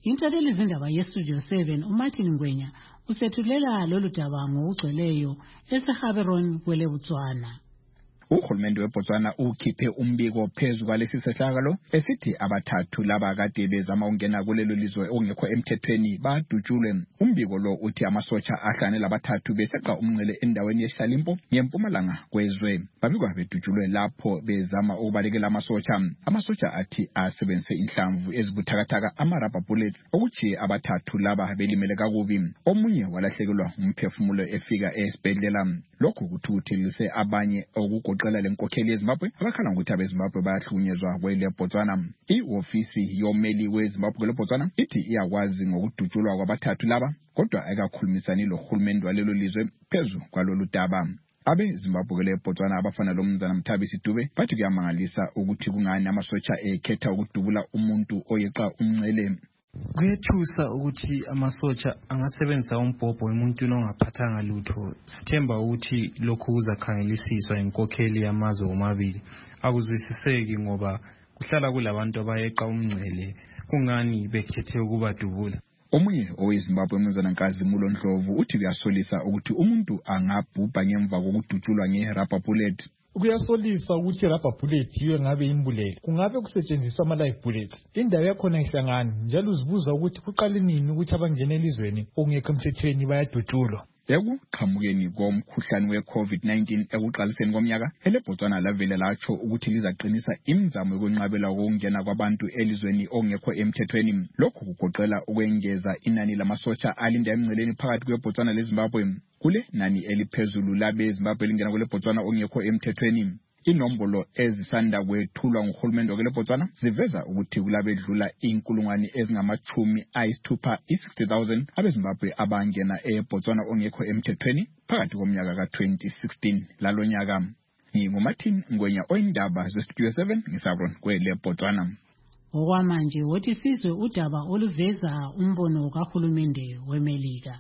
Intatheli zindaba yestudio seven uMartin Ngwenya usethulela lolu daba ngokugcweleyo eseGaborone kwele Botswana. Uhulumende weBotswana ukhiphe umbiko phezu kwalesi sehlakalo esithi abathathu laba kade bezama ukungena kulelo lizwe ongekho emthethweni badutshulwe. Umbiko lo uthi amasotsha ahlane labathathu beseqa umngcele endaweni yeShalimpo ngempumalanga kwezwe. Babikwa bedutshulwe lapho bezama ukubalekela amasotsha. Amasotsha athi asebenzise inhlamvu ezibuthakathaka ama-rubber bullets okuthi abathathu laba belimele kakubi. Omunye walahlekelwa umphefumulo efika esibhedlela. Lokhu kuthukuthelise abanye okugoqela lenkokheli yeZimbabwe abakhala ngokuthi abeZimbabwe bayahlukunyezwa kwele Botswana. I-ofisi yomeli weZimbabwe kwele Botswana ithi iyakwazi ngokudutshulwa kwabathathu laba kodwa akakhulumisani lohulumende walelo lizwe phezu kwalolu daba. Abe Zimbabwe kwele Botswana abafana lomnumzana Mthabisi Dube bathi kuyamangalisa ukuthi kungani amasotsha ekhetha ukudubula umuntu oyeqa umngcele. Kuyethusa ukuthi amasotsha angasebenzisa umbhobho emuntwini ongaphathanga lutho. Sithemba ukuthi lokhu kuzakhangelisiswa inkokheli yamazwe omabili. Akuzwisiseki ngoba kuhlala kulabantu abayeqa umngcele kungani bekhethe ukubadubula. Omunye oweZimbabwe umnumzana Nkazimulo Ndlovu uthi kuyasolisa ukuthi umuntu angabhubha ngemva kokudutshulwa nge-rubber bullet. Kuyasolisa ukuthi rubber bullet yiyo ngabe imbulele. Kungabe kusetshenziswa ama live bullets. Indawo yakhona ihlangana njalo uzibuza ukuthi kuqale nini ukuthi abangena elizweni ongekho emthethweni bayadutshulwa. Ekuqhamukeni komkhuhlane we-COVID nineteen ekuqaliseni komnyaka, eleBotswana lavele latsho ukuthi lizaqinisa imizamo yokwenqabela ukungena kwabantu elizweni ongekho emthethweni. Lokhu kugoqela ukwengeza inani lamasotsha alinda emngceleni phakathi kweBotswana leZimbabwe. Kule nani eliphezulu labe Zimbabwe lingena kwele Botswana ongekho emthethweni. Inombolo ezisanda kwethulwa nguhulumende kwele Botswana ziveza ukuthi kulabe dlula inkulungwane ezingamachumi ayisithupha i-sixty thousand abeZimbabwe abangena eBotswana ongekho emthethweni phakathi komnyaka ka twenty sixteen. Lalo nyaka nginguMartin Ngwenya oyindaba zestudio seven ngiSabrone kwele Botswana. Okwamanje wothi sizwe udaba oluveza umbono kahulumende weMelika.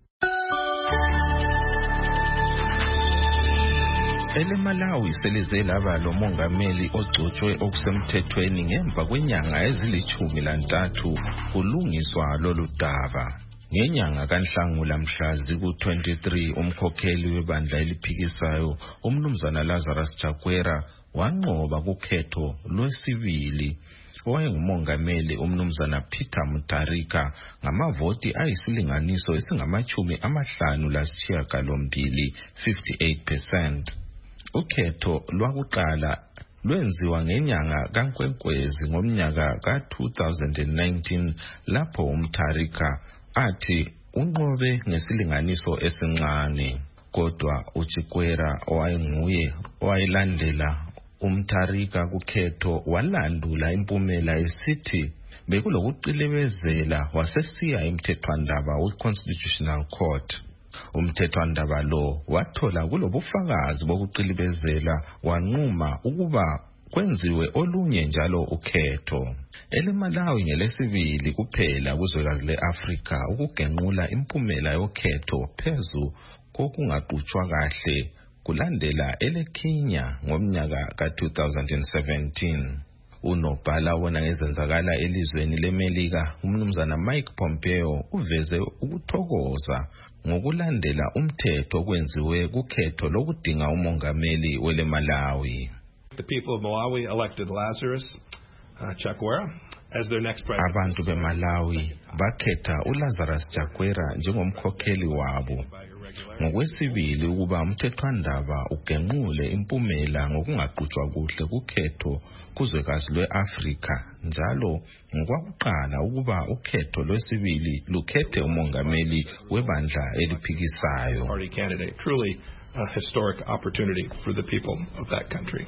EleMalawi selize laba lo mongameli ogcotshwe okusemthethweni ngemva kwenyanga ezilithumi lantathu kulungiswa lolu daba. Ngenyanga kaNhlangula mhla ziku twenty-three umkhokheli webandla eliphikisayo umnumzana Lazarus Chakwera wanqoba kukhetho lwesibili owayengumongameli umnumzana Peter Mutharika ngamavoti ayisilinganiso esingamachumi amahlanu lasishiyagalombili fifty-eight percent. Ukhetho lwakuqala lwenziwa ngenyanga kaNkwenkwezi ngomnyaka ka two thousand nineteen lapho uMtharika athi unqobe ngesilinganiso esincane, kodwa uChikwera owayenguye owayilandela uMtharika kukhetho walandula impumela esithi bekulokuqilebezela wasesiya emthethwandaba we-Constitutional Court. Umthethwandaba lo wathola kulobufakazi bokuqilibezela wanquma ukuba kwenziwe olunye njalo ukhetho. EleMalawi ngelesibili kuphela kuzwekazi leAfrika ukugenqula impumela yokhetho phezu kokungaqhutshwa kahle kulandela eleKenya ngomnyaka ka two thousand seventeen. Unobhala wona ngezenzakala elizweni leMelika umnumzana Mike Pompeo uveze ukuthokoza ngokulandela umthetho okwenziwe kukhetho lokudinga umongameli weleMalawi. The people of Malawi elected Lazarus uh, Chakwera as their next president. Abantu beMalawi bakhetha uLazarus Chakwera njengomkhokheli wabo. Ngokwesibili ukuba umthethwandaba ugenqule impumela ngokungaqhutshwa kuhle kukhetho kuzwekazi lweAfrika njalo ngokwakuqala ukuba ukhetho lwesibili lukhethe umongameli webandla eliphikisayo. Party candidate, truly a historic opportunity for the people of that country.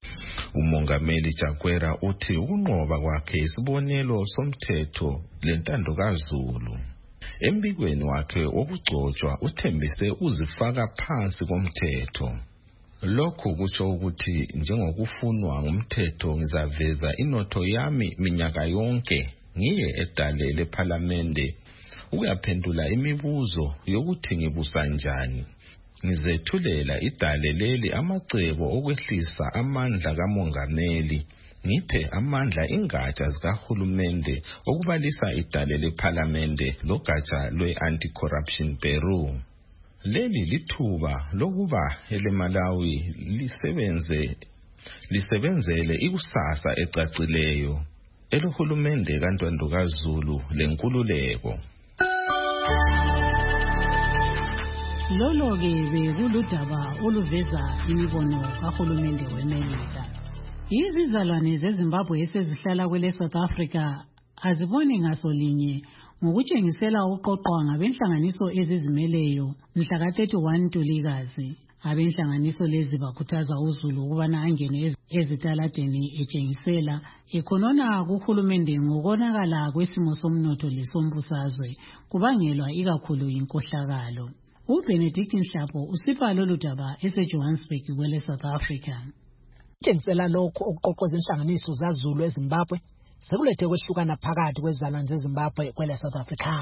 Umongameli Chakwera uthi ukunqoba kwakhe isibonelo somthetho lentando kaZulu. Embikweni wakhe wokugcotshwa uthembise uzifaka phansi komthetho. Lokho kutsho ukuthi njengokufunwa ngumthetho ngizaveza inotho yami minyaka yonke ngiye edale leParliamente ukuyaphendula imibuzo yokuthi ngibusa njani. Ngizethulela idale leli amacebo okwehlisa amandla kamongameli ngiphe amandla ingatsha zikahulumende okubalisa idale lephalamende logatsha lwe-Anti-Corruption Bureau. Leli lithuba lokuba eleMalawi lisebenze lisebenzele ikusasa ecacileyo elohulumende kaNtando kaZulu lenkululeko. Lolo-ke bekuludaba oluveza imibono kahulumende weMelika. Izizalwane zeZimbabwe esezihlala kwele South Africa aziboni ngasolinye ngokutshengisela ukuqoqwa ngabenhlanganiso ezizimeleyo mhla ka thirty-one Ntulikazi. Abenhlanganiso lezi bakhuthaza uZulu ukubana angene ezitaladeni etshengisela ekhonona kuhulumende ngokonakala kwesimo somnotho lesombusazwe kubangelwa ikakhulu inkohlakalo. uBenedict Nhlapo usipha lolu daba eseJohannesburg kwele South Africa. Tshengisela lokho okuqoqoza inhlanganiso zaZulu eZimbabwe sekulethe kwehlukana phakathi kwezizalwane zeZimbabwe kwele South Africa.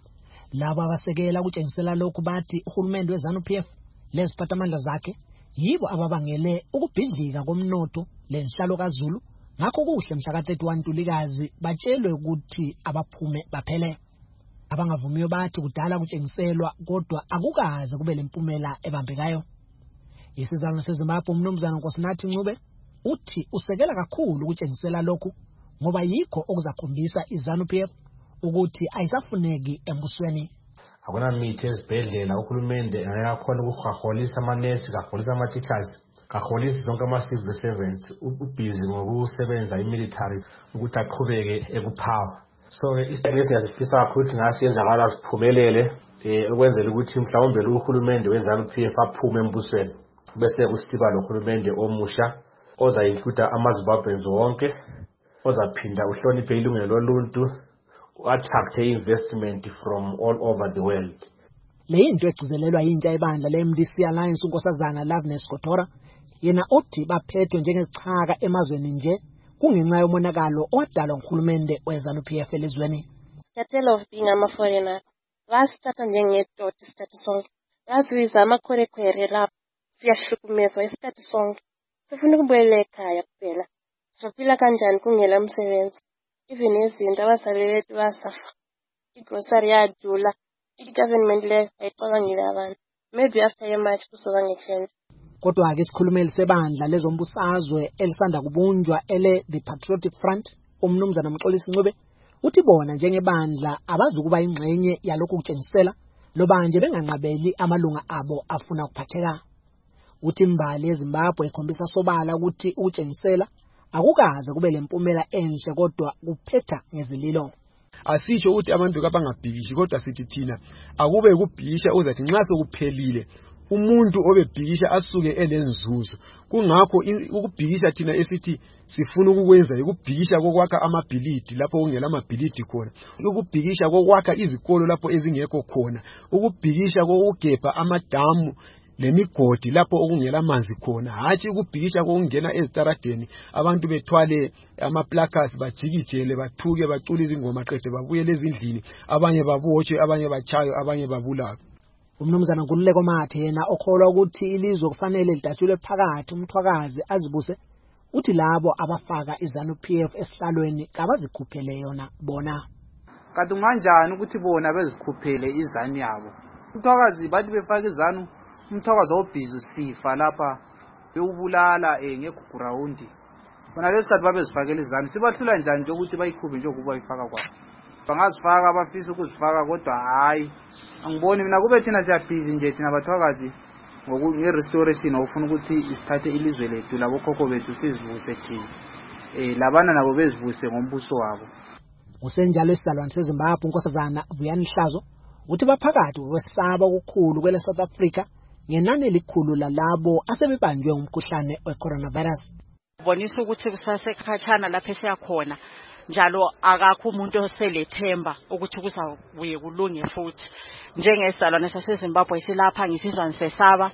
Labo abasekela ukutshengisela lokhu bathi uhulumende weZANU-P F leziphathamandla zakhe yibo ababangele ukubhidlika komnotho lenhlalo kaZulu. Ngakho kuhle mhla ka thirty-one Ntulikazi batshelwe ukuthi abaphume baphele. Abangavumiyo bathi kudala kutshengiselwa kodwa akukaze kube lempumela ebambekayo. Isizalwane seZimbabwe uMnumzana Nkosinathi Ncube uthi usekela kakhulu ukutshengisela lokhu ngoba yikho okuzakhombisa iZANU-P F ukuthi ayisafuneki embusweni. Akuna mithi ezibhedlela uhulumende ayakhona ukuhaholisa amanesi kaholisa ama-teachers kaholisa zonke ama-civil servants ubhizi ngokusebenza imilitary ukuthi aqhubeke ekuphawa. So isibhedlela siyasifisa kakhulu ukuthi ngasiyenzakala siphumelele ukwenzela ukuthi mhlawumbe lo uhulumende weZANU-P F aphume embusweni bese kusiba lo hulumende omusha ozayincluda amaZimbabweans wonke ozaphinda uhloniphe ilungelo loluntu attract investment from all over the world. Le into egcizelelwa yintsha ebandla le-M D C Alliance unkosazana Loveness Kotora yena uthi baphethwe njengezichaka emazweni nje kungenxa yomonakalo owadalwa nguhulumende weZANU-P F elizweni. Instead of being ama-foreigner basithatha njengetoti isikhathi sonke basibiza amakhorekhwere lapho siyahlukumezwa isikhathi sonke sifuna ukubuyela ekhaya kuphela sophila kanjani kungela umsebenzi. Even izinto abazali bethu basafa igrocery yadula i-government le ayicabangile abantu maybe after a match kuzoba ngechange. Kodwa-ke isikhulumeli sebandla lezombusazwe elisanda kubunjwa ele The Patriotic Front uMnumzana Mxolisi Ncube uthi bona njengebandla abazukuba ingxenye yalokhu kutshengisela loba nje benganqabeli amalunga abo afuna ukuphatheka. Uthi imbali eZimbabwe ikhombisa sobala ukuthi ukutshengisela akukaze kube lempumela enhle kodwa kuphetha ngezililo. Asisho ukuthi abantu abangabhikishi kodwa sithi thina akube ukubhikisha uzathi nxa sokuphelile umuntu obebhikisha asuke enenzuzo. Kungakho ukubhikisha thina esithi sifuna ukukwenza ukubhikisha kokwakha amabhilidi lapho kungela amabhilidi khona, ukubhikisha kokwakha izikolo lapho ezingekho khona, ukubhikisha kokugebha amadamu lemigodi lapho okungela amanzi khona, hathi ukubhikisha kokungena ezitaradeni abantu bethwale ama-placards bajikijele bathuke bacula izingoma qede babuye ezindlini, abanye babotshwe, abanye bachayo, abanye babulawe. Umnumzana Nkululeko Mathe yena okholwa ukuthi ilizwe kufanele lidatshulwe phakathi umthwakazi azibuse uthi labo abafaka iZANU-P F esihlalweni kabazikhuphele yona bona. Kanti kanjani ukuthi bona bezikhuphele iZANU yabo? Umthwakazi bathi befaka iZANU umthwakazi obhizi sifa lapha bewubulala eh ngegugrawundi. Bona lesikhathi babezifakela iZANU sibahlula njani nje ukuthi bayikhuphe nje ukuba bayifaka kwabo. Bangazifaka abafisa ukuzifaka kodwa hayi angiboni mina kube thina siyabhizi nje thina bathwakazi ngoku-restoration ofuna ukuthi isithathe ilizwe lethu labo khokho bethu sizivuse thina eh labana nabo bezivuse ngombuso wabo. Usenjalo isizalwane seZimbabwe unkosazana Vuyani Hlazo uthi baphakathi kwesaba okukhulu kwele South Africa ngenani elikhulu lalabo asebebanjwe umkhuhlane we-coronavirus. Bonisa ukuthi kusasekhatshana lapho esiyakhona njalo akakho umuntu oselethemba ukuthi kuzabuye kulunge futhi. Njengesizalwane saseZimbabwe silapha ngisizwa nisesaba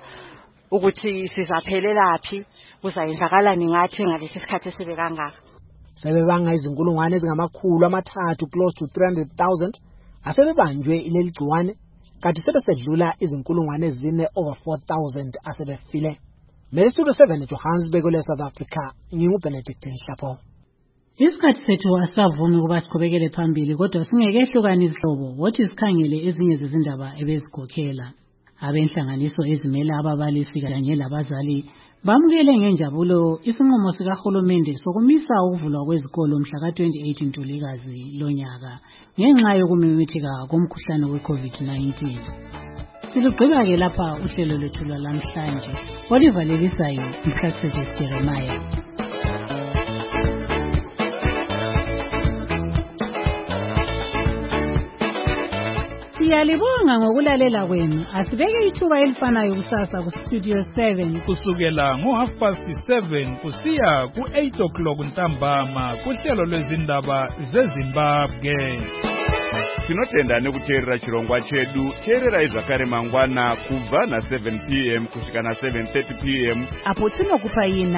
ukuthi sizaphelelaphi kuzayenzakalani ngathi ngalesi sikhathi esibe kangaka. Sebebanga izinkulungwane ezingamakhulu amathathu close to three hundred thousand asebebanjwe ileli gciwane kanti sebesedlula izinkulungwane ezine over four thousand asebefile. Mesudu seven Johannesburg le South Africa nginguBenedict Nhlapo. Isikhathi sethu asavumi ukuba siqhubekele phambili kodwa singekehlukana izihlobo wothi sikhangele ezinye zezindaba ebezikhokhela. Abenhlanganiso ezimela ababalisi kanye labazali bamukele ngenjabulo isinqumo sikahulumende sokumisa ukuvulwa kwezikolo mhla ka twenty-eight Ntulikazi lonyaka ngenxa yokumemetheka komkhuhlane we-COVID nineteen. Silugqiba ke lapha uhlelo lwethu lwalamhlanje. Olivalelisayo uPractice Jeremiah. Siyalibonga ngokulalela kwenu. Asibeke ithuba elifanayo kusasa ku Studio seven kusukela ngo half past seven kusiya ku eight o'clock ntambama kuhlelo lwezindaba zeZimbabwe. Tinotenda nekuteerera chirongwa chedu. Teerera izvakare mangwana kubva na seven p m kusvika na seven thirty p m apo tinokupa ina